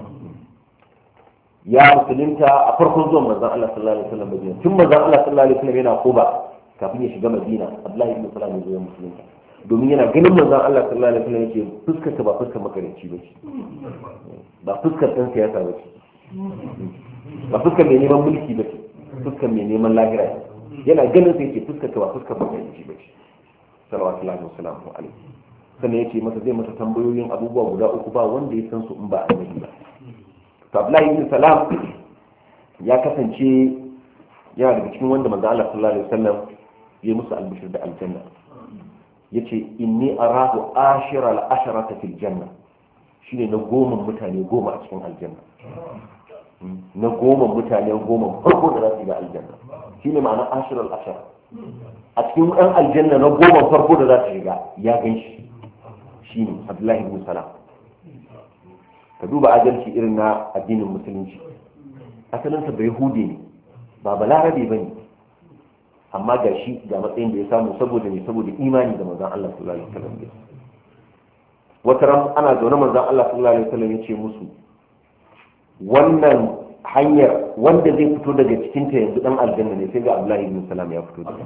ya musulunta a farkon zuwan manzon Allah sallallahu alaihi wasallam Madina tun manzon Allah sallallahu alaihi wasallam yana Quba kafin ya shiga Madina Abdullahi ibn Salam ya zo musulunta domin yana ganin manzon Allah sallallahu alaihi wasallam yake fuskar ta ba fuskar makaranci ba ce ba fuskar dan siyasa ba ce ba fuskar mai neman mulki ba ce fuskar mai neman lahira yana ganin sai yake fuskar ta ba fuskar makaranci ba ce sallallahu alaihi wasallam sannan yake masa zai masa tambayoyin abubuwa guda uku ba wanda ya san su in ba annabi ba to Abdullahi ibn Salam ya kasance yana daga cikin wanda manzo Allah sallallahu alaihi wasallam ya musu albishir da aljanna yace inni arahu ashira al-asharata fil janna shine na goma mutane goma a cikin aljanna na goma mutane goma farko da za su ga aljanna shine ma'ana ashira al-ashara a cikin ɗan aljanna na goma farko da za su shiga ya ganshi shine Abdullahi ibn Salam ka duba adalci irin na addinin musulunci asalinsa bai hude ne ba balarabe ba ne amma ga shi ga matsayin da ya samu saboda ne saboda imani da manzan Allah sallallahu alaihi wasallam wata ran ana zaune manzan Allah sallallahu alaihi wasallam ya ce musu wannan hanyar wanda zai fito daga cikin ta yanzu dan aljanna ne sai ga Abdullahi ibn Salam ya fito daga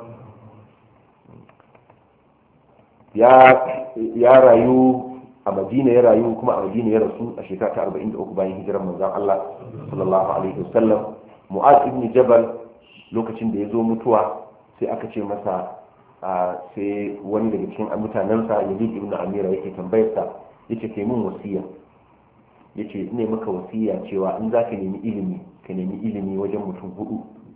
ya ya rayu a Madina ya rayu kuma a Madina ya rasu a shekara ta arba'in da uku bayan hijirar manzon Allah sallallahu alaihi wasallam Mu'adh ibn Jabal lokacin da ya zo mutuwa sai aka ce masa sai wani daga cikin mutanensa Yazid ibn Amira yake tambayar sa yace kai mun wasiya yace ina maka wasiya cewa in zaka nemi ilimi ka nemi ilimi wajen mutum hudu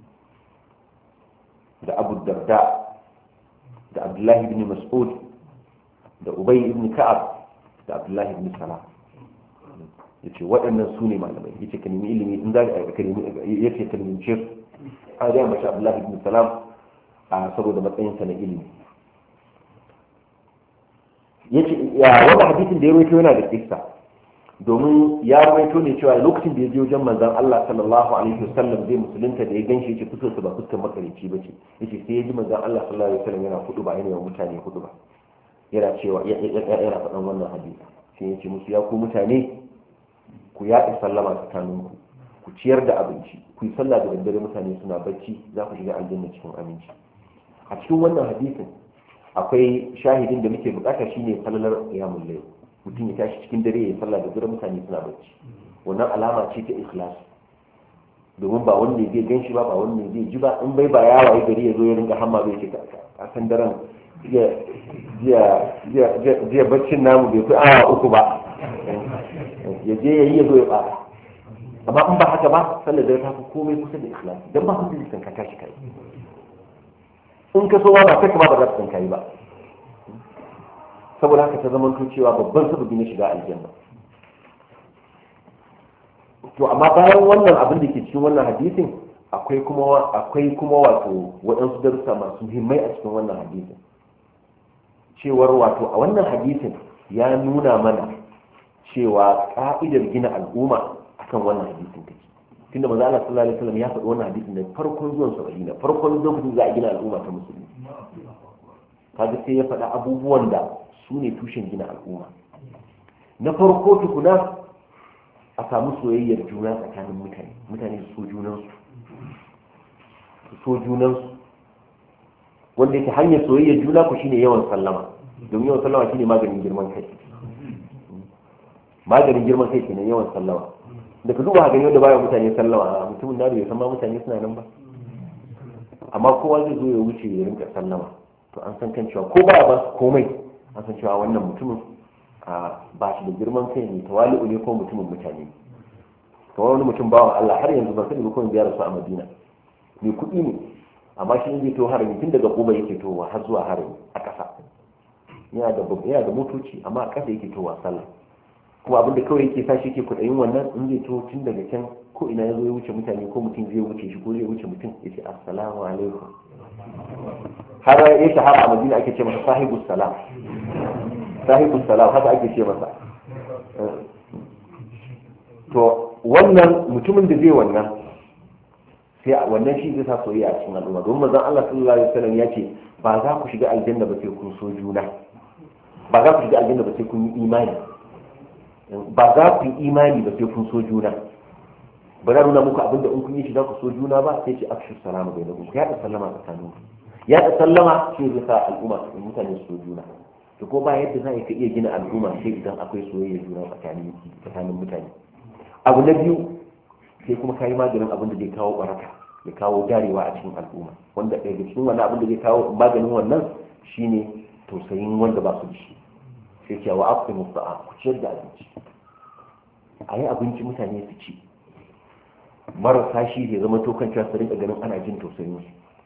da Abu Darda da Abdullah ibn Mas'ud da Ubay ibn Ka'ab da Abdullahi ibn Salam yace waɗannan su ne malamai yace ka nemi ilimi in za ka nemi yace ka nemi ce a ga mashi Abdullahi ibn Salam a saboda matsayin sa na ilimi yace ya wannan hadisin da ya rawaito yana da kissa domin ya rawaito ne cewa lokacin da ya je wajen manzon Allah sallallahu alaihi wasallam zai musulunta da ya ganshi yace fito su ba fuskar makarici bace yace sai ya ji manzon Allah sallallahu alaihi wasallam yana hudu ba yana mutane hudu ba yana cewa yana faɗan wannan hadisi sai ya ce musu ya ku mutane ku yaɗa sallama tsakaninku ku ciyar da abinci ku yi sallah da daddare mutane suna bacci za ku shiga aljanna cikin aminci a cikin wannan hadisin akwai shahidin da muke bukata shine falalar qiyamul layl mutum ya tashi cikin dare ya yi sallah da dare mutane suna bacci wannan alama ce ta ikhlas domin ba wanda zai gan shi ba ba wanda zai ji ba in bai ba ya waye gari ya zo ya rinka hamma bai ce a san daren jiya baccin namu bai fi awa uku ba ya je ya yi ya zo ya fara amma in ba haka ba sallar da ta fi komai kusa da ikhlas dan ba wanda zai san ka tashi kai in ka so ba ba kai ba ba za ka san kai ba saboda haka ta zama cewa babban sababi na shiga aljanna to amma bayan wannan abin da ke cikin wannan hadisin akwai kuma akwai kuma wato waɗansu darussa masu muhimmai a cikin wannan hadisin cewar wato a wannan hadisin ya nuna mana cewa ka'idar gina al'umma akan wannan hadisin take tunda manzo Allah sallallahu alaihi wasallam ya faɗi wannan hadisin da farkon zuwan sa Madina farkon lokacin za a gina al'umma ta musulmi kaga sai ya faɗa abubuwan da su ne tushen gina al'umma na farko tukuna a samu soyayyar juna tsakanin mutane mutane su so junansu su so junansu wanda yake hanyar soyayyar juna ku shine yawan sallama domin yawan sallama shine maganin girman kai maganin girman kai kenan yawan sallama da ka duba ga yadda baya mutane sallama mutumin da bai san ma mutane suna nan ba amma kowa zai zo ya wuce ya rinka sallama to an san kan cewa ko baya ba su komai an san cewa wannan mutumin ba shi da girman kai ne tawali'u ne ko mutumin mutane to wani mutum bawan Allah har yanzu ban sani ba ko ziyara su a Madina mai kuɗi ne amma shi ne to harami tun daga Quba yake towa har zuwa harami a ƙasa yana da yana da motoci amma a ƙasa yake towa sallah kuma abinda kawai yake sa shi yake kuɗayin wannan in zai to tun daga can ko ina ya zo ya wuce mutane ko mutum zai wuce shi ko zai wuce mutum ya ce assalamu alaikum har ya shahara a Madina ake ce masa sahibus salam sahibus salam haka ake ce masa to wannan mutumin da zai wannan sai wannan shi zai sa soyayya a cikin al'umma don manzon Allah sallallahu alaihi wasallam ya ce ba za ku shiga aljanna ba sai kun so juna ba za ku shiga aljanna ba sai kun yi imani ba za ku yi imani ba sai kun so juna ba za nuna muku abinda in kun yi shi za ku so juna ba sai ce afshu salama bainakum ya da sallama tsakanin ya da sallama shi zai sa al'umma su mutane su so juna to ko ba yadda za ka iya gina al'umma sai idan akwai soyayya juna tsakanin tsakanin mutane abu na biyu sai kuma kayi maganin abin da zai kawo baraka ya kawo garewa a cikin al'umma wanda daga cikin wannan abin da zai kawo maganin wannan shine tausayin wanda ba su da shi sai ce wa akwai musta'a ku ciyar da abinci a yi abinci mutane su ci marasa shi ya zama tokan cewa su rinka ganin ana jin tausayin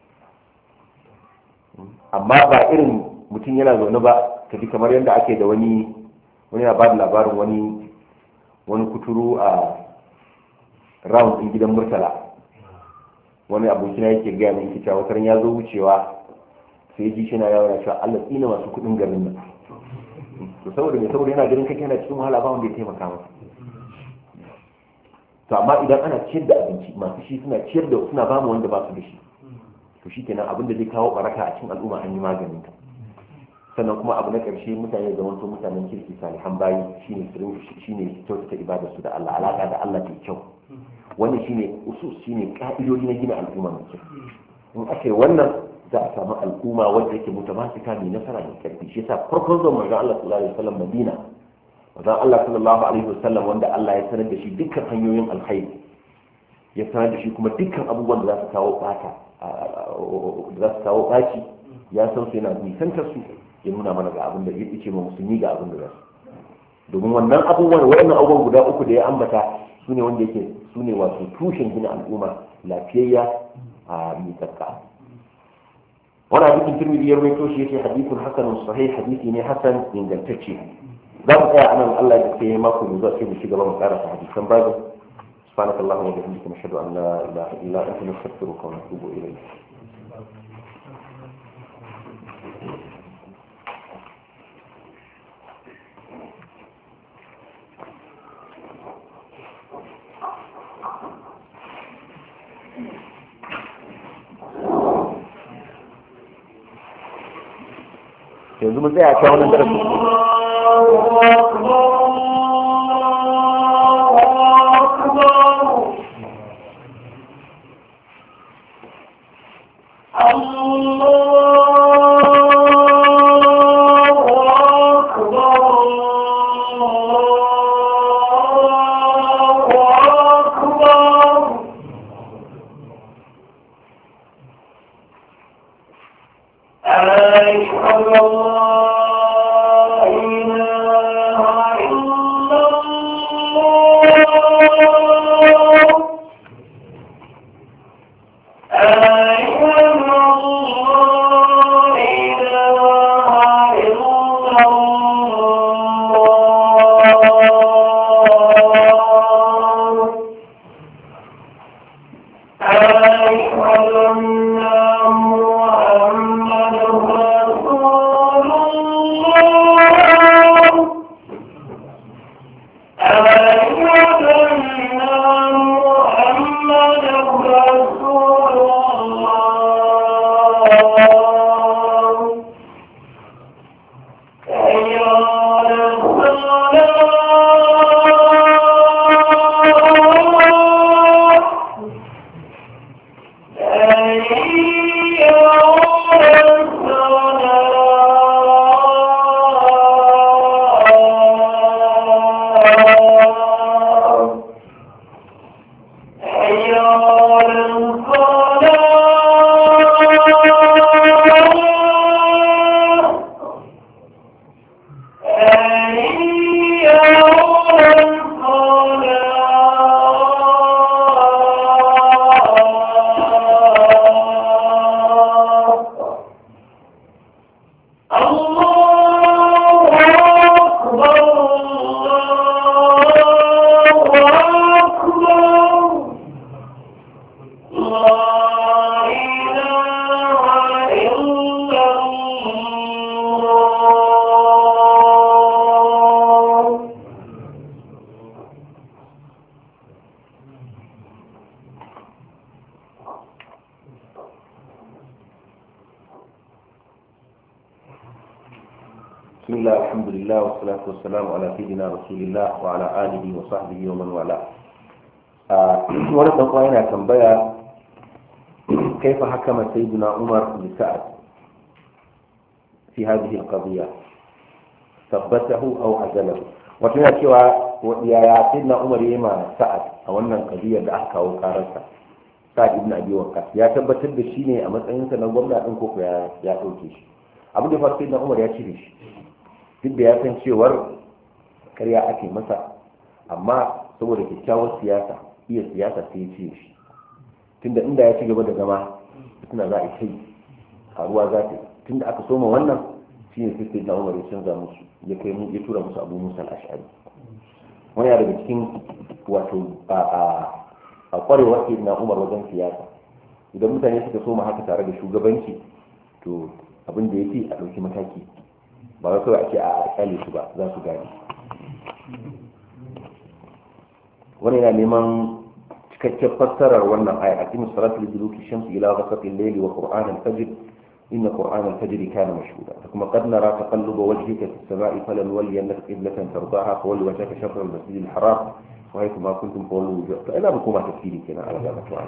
su amma ba irin mutum yana zaune ba ka ji kamar yadda ake da wani wani na ba da labarin wani wani kuturu a round din gidan murtala wani abokina yake gaya mai kita wata ya zo wucewa sai ji shi na yawon cewa Allah tsina masu kudin garin nan to saboda mai saboda yana ganin kake yana cikin wahala ba wanda ya taimaka masa to amma idan ana ciyar da abinci masu shi suna ciyar da suna ba mu wanda ba su da shi to shi kenan abin da zai kawo baraka a cikin al'umma an yi maganin ta sannan kuma abu na ƙarshe mutane da wanto mutanen kirki salihan bayi shine sirrin shine kyautata ibada su da Allah alaka da Allah ta kyau wannan shine usus shine ka'idodi na gina al'umma mai kyau in aka yi wannan za a samu al'umma wanda yake mutamasika mai nasara mai karfi shi yasa farkon zuwan manzon Allah sallallahu alaihi wasallam Madina manzon Allah sallallahu alaihi wasallam wanda Allah ya sanar da shi dukkan hanyoyin alkhairi ya sanar da shi kuma dukkan abubuwan da za su kawo bata da za su kawo baci ya san su yana nisantar su ya nuna mana ga abin da ya ce ma musulmi ga abin da za su domin wannan abubuwan wayannan abubuwan guda uku da ya ambata su ne wanda yake su ne wato tushen gina al'umma lafiyayya a miƙaƙƙa wani hadisin turmidi ya rawaito shi yace hadithun hasanun sahih hadisi ne hasan ingantacce za mu tsaya anan Allah ya ce mako mu zuwa sai mu shiga mu karanta hadisan babu subhanakallahumma wa bihamdika nashhadu an la ilaha illa anta nastaghfiruka wa natubu ilayk yanzu mun tsaya a cikin wannan darasi بسم الله الحمد لله والصلاة والسلام على سيدنا رسول الله وعلى آله وصحبه ومن والاه. ورد أخواننا تنبيه كيف حكم سيدنا عمر لسعد في هذه القضية، ثبته أو عزله. وتنا cewa ya سيدنا عمر يما سعد a wannan qadiyar da aka kawo kararsa Sa'ad ibn Abi Waqqas ya tabbatar da shi ne a matsayin sa na gwamnati din koko ya ya dauke shi. Abin da fa Sayyidina Umar ya cire shi duk da ya san cewar karya ake masa, amma saboda kyakkyawar siyasa iya siyasa sai ya cire shi, tunda inda ya ci gaba da zama suna za a kai karuwa za ta tunda aka soma wannan shi ne sai Sayyidina Umar ya canza musu ya kai mu ya tura musu Abu Musa al-Ash'ari. wani daga cikin wato a a kwarewar Sayyidina Umar wajen siyasa, idan mutane suka soma haka tare da shugabanci to abin da yake a ɗauki mataki ba wai kawai ake a kyale su ba, za su gane. wani yana neman cikakken fassarar wannan aya: aqimus salata liduluki shamsi ila ghasaqi al-layli wa qur'an al-fajr inna qur'an al-fajr kana mashhuda. kuma qad nara taqalluba wajhika fi as-sama'i falanwalliyannaka qiblatan tardaha fawalli wajhaka shatr al-masjid al-haram wa haythu ma kuntum fawallu wujuhakum. ina ba kuma tafsiri kenan ala gaba to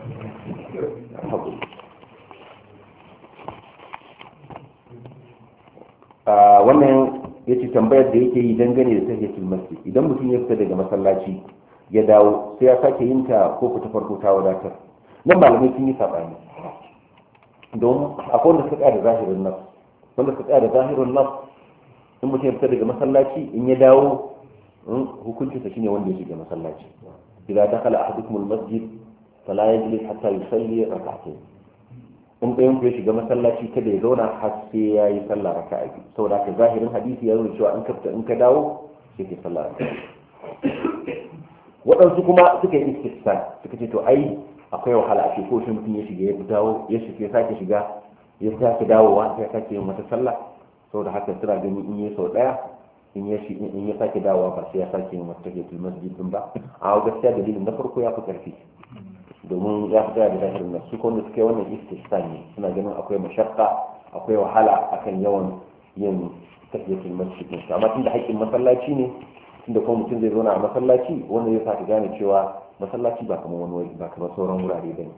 an wannan ya ce tambayar da yake yi dangane da tahiyatul masjid. idan mutum ya fita daga masallaci ya dawo sai ya sake yin ta ko ku ta farko ta wadatar. nan malamai sun yi sabani, don akwai wanda suka tsaya da zahirin nas wanda suka tsaya da zahirin nas in mutum ya fita daga masallaci in ya dawo hukuncin sa shine wanda ya shiga masallaci. idza dakhala ahadukum al-masjid fala yajlis hatta yusalli rak'atayn. in ɗayan ku ya shiga masallaci kada ya zauna har sai ya yi sallah raka'a biyu, saboda haka zahirin hadisi ya nuna cewa in ka fita in ka dawo sai ka sallah raka'a. waɗansu kuma suka yi istisna suka ce to ai akwai wahala a ce ko shi mutum ya shiga ya dawo ya shiga ya sake shiga ya sake dawowa sai ya sake yin wata sallah, saboda haka suna ganin in yi sau ɗaya in ya shi in ya sake dawowa ba sai ya sake yin wata tahiyatul masjid din ba. a gaskiya dalilin na farko ya fi ƙarfi domin ya fi da zahirin nan su kone suka yi wannan istisna ne, suna ganin akwai mashakka akwai wahala akan yawan yin tahiyatul masjid din. amma tunda haƙƙin masallaci ne, tunda kuma mutum zai zauna a masallaci wanda zai saka gane cewa masallaci ba kamar wani ba kamar sauran wurare bane.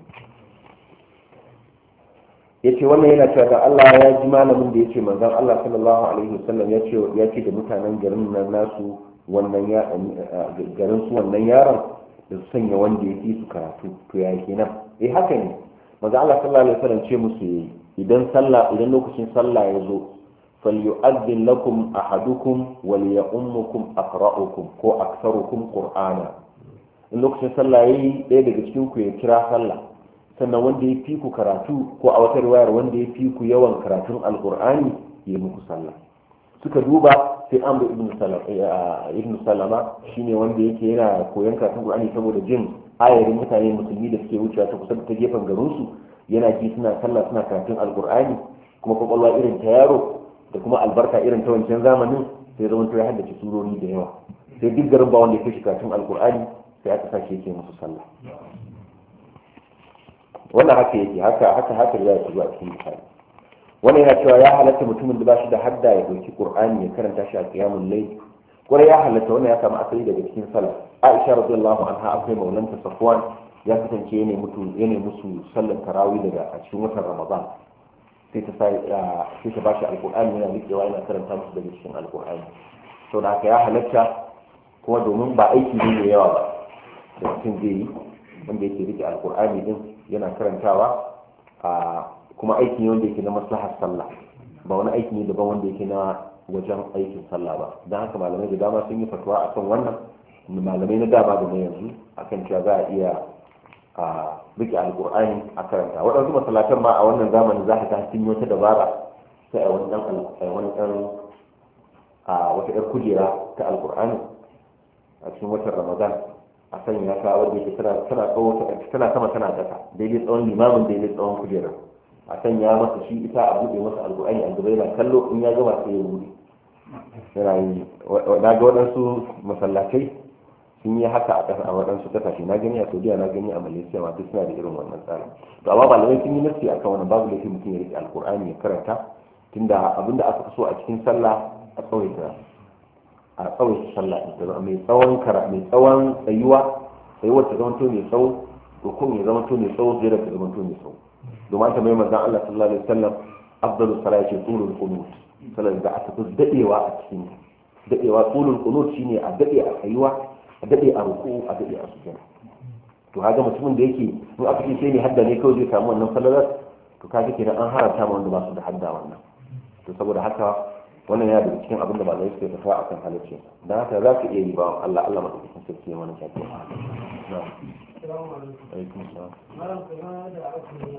yace wannan yana cewa da Allah ya ji malamin da yace manzon Allah sallallahu alaihi wasallam yace ya ce da mutanen garin nan nasu wannan ya garin su wannan yaron da su sanya wanda ya fi su karatu, to ya kenan eh haka ne manzo Allah sallallahu alaihi wasallam ce musu yayi idan sallah idan lokacin sallah ya zo falyu'adhdhin lakum ahadukum wa liya'ummukum aqra'ukum ko aktharukum qur'ana in lokacin sallah yayi ɗaya daga cikin ku ya kira sallah sannan wanda ya fi ku karatu ko a wata riwayar wanda ya fi ku yawan karatun alqur'ani ya muku sallah suka duba sai amr ibn salama ibn salama shine wanda yake yana koyon karatun qur'ani saboda jin ayarin mutane musulmi da suke wucewa ta kusa ta gefen garin su yana ji suna sallah suna karatun alqur'ani kuma kwakwalwa irin ta yaro da kuma albarka irin ta wancan zamanin sai zama to ya haddace surori da yawa sai duk garin ba wanda ya kashi karatun alqur'ani sai aka sake yake musu sallah wannan haka yake haka haka haka ya yi zuwa cikin misali wannan yana cewa ya halatta mutumin da ba shi da hadda ya dauki qur'ani ya karanta shi a qiyamul layl kuma ya halatta wannan ya samu asali daga cikin salaf Aisha radiyallahu anha akwai maulanta Safwan ya kasance yana mutu yana musu sallar tarawih daga a cikin watan Ramadan sai ta sai sai ta bashi alqur'ani yana rikewa yana karanta musu daga cikin alqur'ani to da haka ya halatta kuma domin ba aiki ne mai yawa ba da mutum zai yi wanda yake rike alqur'ani din yana karantawa a kuma aiki ne wanda yake na maslahar sallah ba wani aiki ne daban wanda yake na wajen aikin sallah ba don haka malamai da dama sun yi fatuwa akan wannan malamai na dama da na yanzu akan cewa za a iya a rike alkur'ani a karanta waɗansu masallatan ma a wannan zamanin za ka ta sun yi wata dabara sai a wani ɗan wani ɗan a wata ɗan kujera ta alkur'ani a cikin watan ramadan a sanya ta wanda yake tana tsawo tana sama tana ƙasa daidai tsawon limamin daidai tsawon kujerar a sanya masa shi ita a buɗe masa alƙur'ani a gaba yana kallo in ya gama sai ya buɗe yana yi na ga waɗansu masallatai sun yi haka a ƙasa a waɗansu ƙasashe na gani a saudiya na gani a malaysia ma duk suna da irin wannan tsarin to amma malamai sun yi nasi akan wannan babu laifin mutum ya rike alƙur'ani ya karanta tunda abinda aka fi so a cikin sallah a tsawaita a tsawaita sallah ita mai tsawon kara mai tsawon tsayuwa tsayuwar ta zama to mai tsawo rukun ya zama to mai tsawo zai ta zama to mai tsawo domin ta mai manzon Allah sallallahu alaihi wasallam afdalu salati tulul qunut sallar da aka fi dadewa a cikin dadewa tulul qunut shine a dade a tsayuwa a dade a ruku a dade a sujud to kaga mutumin da yake in aka ce sai ne hadda ne kawai zai samu wannan sallar to kaga kenan an haramta ma wanda ba su da hadda wannan to saboda haka wannan yana da cikin abin da ba zai sai tafa akan halacci dan haka za ka iya yi ba Allah Allah madaukakin sarki wannan kake na'am assalamu alaikum assalam malam kuma da aka yi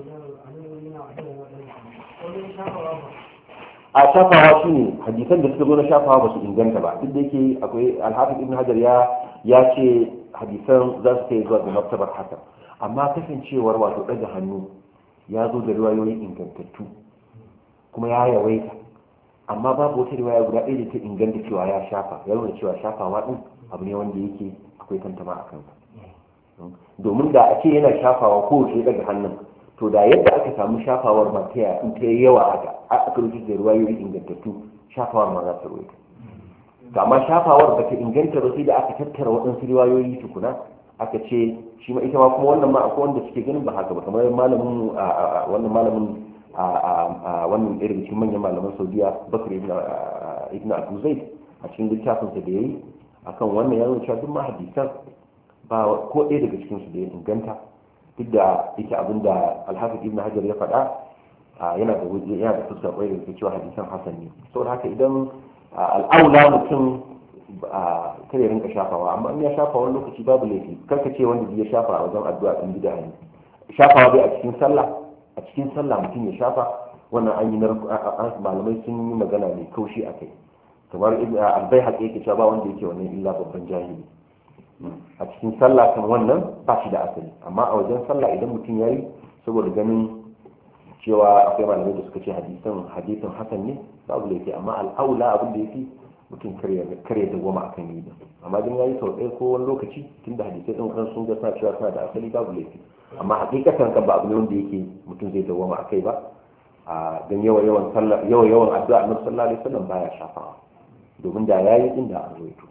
a shafawa shi ne hadisan da suka zo na shafawa ba su inganta ba duk da yake akwai alhafiz ibn hajar ya ya ce hadisan za su kai zuwa ga martabar hasan amma kasancewar wato daga hannu ya zo da riwayoyi ingantattu kuma ya yawaita amma babu wata riwaya guda ɗaya da ta inganta cewa ya shafa ya nuna cewa shafawa din abu ne wanda yake akwai tantama a kansa domin da a ce yana shafawa ko ce daga hannun to da yadda aka samu shafawar ba ta in ta yawa haka aka rubuta da ruwayoyi ingantattu shafawar ma za ta ruwaita to amma shafawar ba ta inganta ba sai da aka tattara waɗansu riwayoyi tukuna aka ce shi ma ita ma kuma wannan ma akwai wanda suke ganin ba haka ba kamar malamin wannan malamin a wannan irin cikin manyan malaman Saudiya Bakr ibn ibn Abu Zaid a cikin littafinsa da yayi akan wannan ya nuna cewa duk ma hadisan ba ko ɗaya daga cikin su da ya inganta duk da yake abinda alhafiz ibn hajar ya faɗa yana da waje yana da fuskar ƙwai da ke cewa hadisan hasan ne saboda haka idan al'aula mutum kare rinka shafawa amma in ya shafa wani lokaci babu laifi karka ce wanda ya shafa a wajen addu'a din bid'a ne shafawa bai a cikin sallah a cikin sallah mutum ya shafa wannan an yi malamai sun yi magana mai kaushi a kai kamar al-Baihaqi yake cewa ba wanda yake wannan illa babban jahili a cikin sallah kan wannan ba shi da asali amma a wajen sallah idan mutum ya yi saboda ganin cewa akwai malamai da suka ce hadisan hadisan hasan ne babu laifi amma al'aula abin da yake mutum kare da goma akan yi da amma dan yayi sau ɗaya ko wani lokaci tunda hadisai din kan sun ga sa cewa suna da asali babu laifi amma hakikatan kan ba abu ne wanda yake mutum zai dawoma akai ba a dan yawa yawan sallah yawa yawan addu'a annabi sallallahu alaihi wasallam baya shafawa domin da yayi inda an rawaito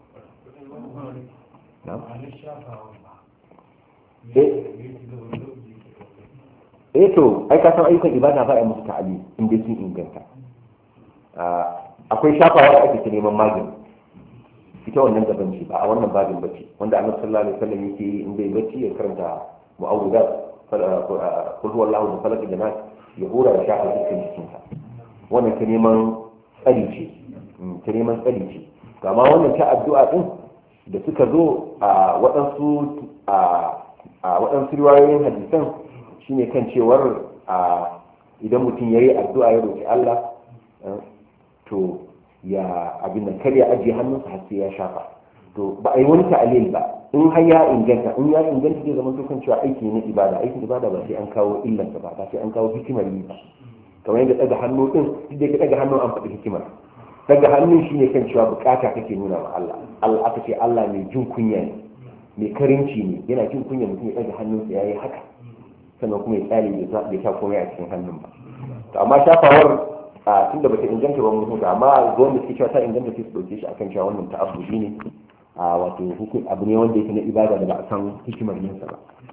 eh to ai ka san ayyukan ibada ba a musu ta'ali in dai sun inganta akwai shafawa da ake ta neman magani ita wannan gaban ce ba a wannan babin bace wanda annabi sallallahu alaihi wasallam yake yi in bai bacci ya karanta mu'awwidat kul huwallahu da falaq da nas ya hura ya shafa dukkan jikinsa wannan ta neman tsari ce ta neman tsari ce amma wannan ta addu'a din da suka zo a waɗansu a waɗansu riwayoyin hadisan shine kan cewar idan mutum ya yi addu'a ya roƙi Allah to ya abin nan kar ya ajiye hannunsa har sai ya shafa to ba a yi wani ta'alil ba in har ya inganta in ya inganta zai zama kan cewa aiki na ibada aikin ibada ba sai an kawo illansa ba ba sai an kawo hikimar yi ba kamar yadda daga hannu din duk da ka daga hannu an faɗi hikimar daga hannun shine kan cewa bukata kake nuna wa Allah Allah aka ce Allah mai jin kunya ne mai karinci ne yana jin kunya mutum ya daga hannunsa yayi haka sannan kuma ya tsare bai sa komai a cikin hannun ba to amma shafawar a tunda bata inganta ba mutum amma ga wanda suke cewa ta inganta sai su dauke shi akan cewa wannan ta'abbudi ne a wato hukum abu ne wanda yake na ibada da ba a san hikimar yin sa ba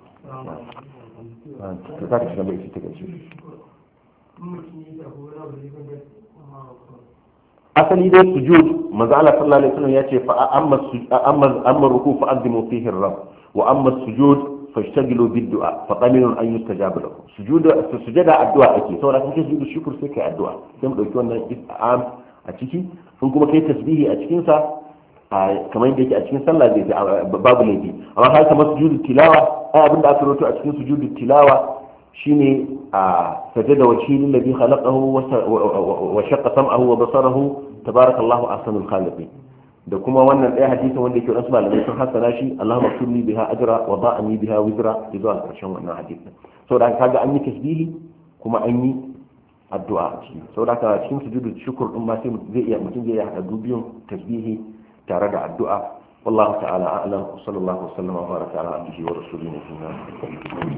to ta shiga mai shi ta gaci asali dai sujud manzo Allah sallallahu alaihi wasallam yace fa amma amma amma ruku fa azimu fihi ar-rabb wa amma sujud fashtagilu bid-du'a fa qaminun an yustajaba lakum sujud sujada addu'a ake saboda kake sujudu shukr sai kai addu'a sai mu dauki wannan is'am a ciki in kuma kai tasbihi a cikin sa kamar yadda yake a cikin sallah zai babu laifi amma har kamar sujudu tilawa ai abinda aka rawaito a cikin sujudu tilawa shine a sajada wajhi lillazi khalaqahu wa shaqqa sam'ahu wa basarahu tabarakallahu ahsanul khaliqin da kuma wannan ɗaya hadisin wanda yake wasu malamai sun hasana shi Allahumma kulli biha ajra wa da'ani biha wizra zuwa ƙarshen wannan hadisin saboda kaga an yi tasbihi kuma an yi addu'a a ciki saboda haka cikin sujudu shukr din ma sai zai iya mutum zai iya hada dubiyun tasbihi tare da addu'a wallahu ta'ala a'lam sallallahu alaihi wa sallam wa baraka ala abdihi wa rasulihi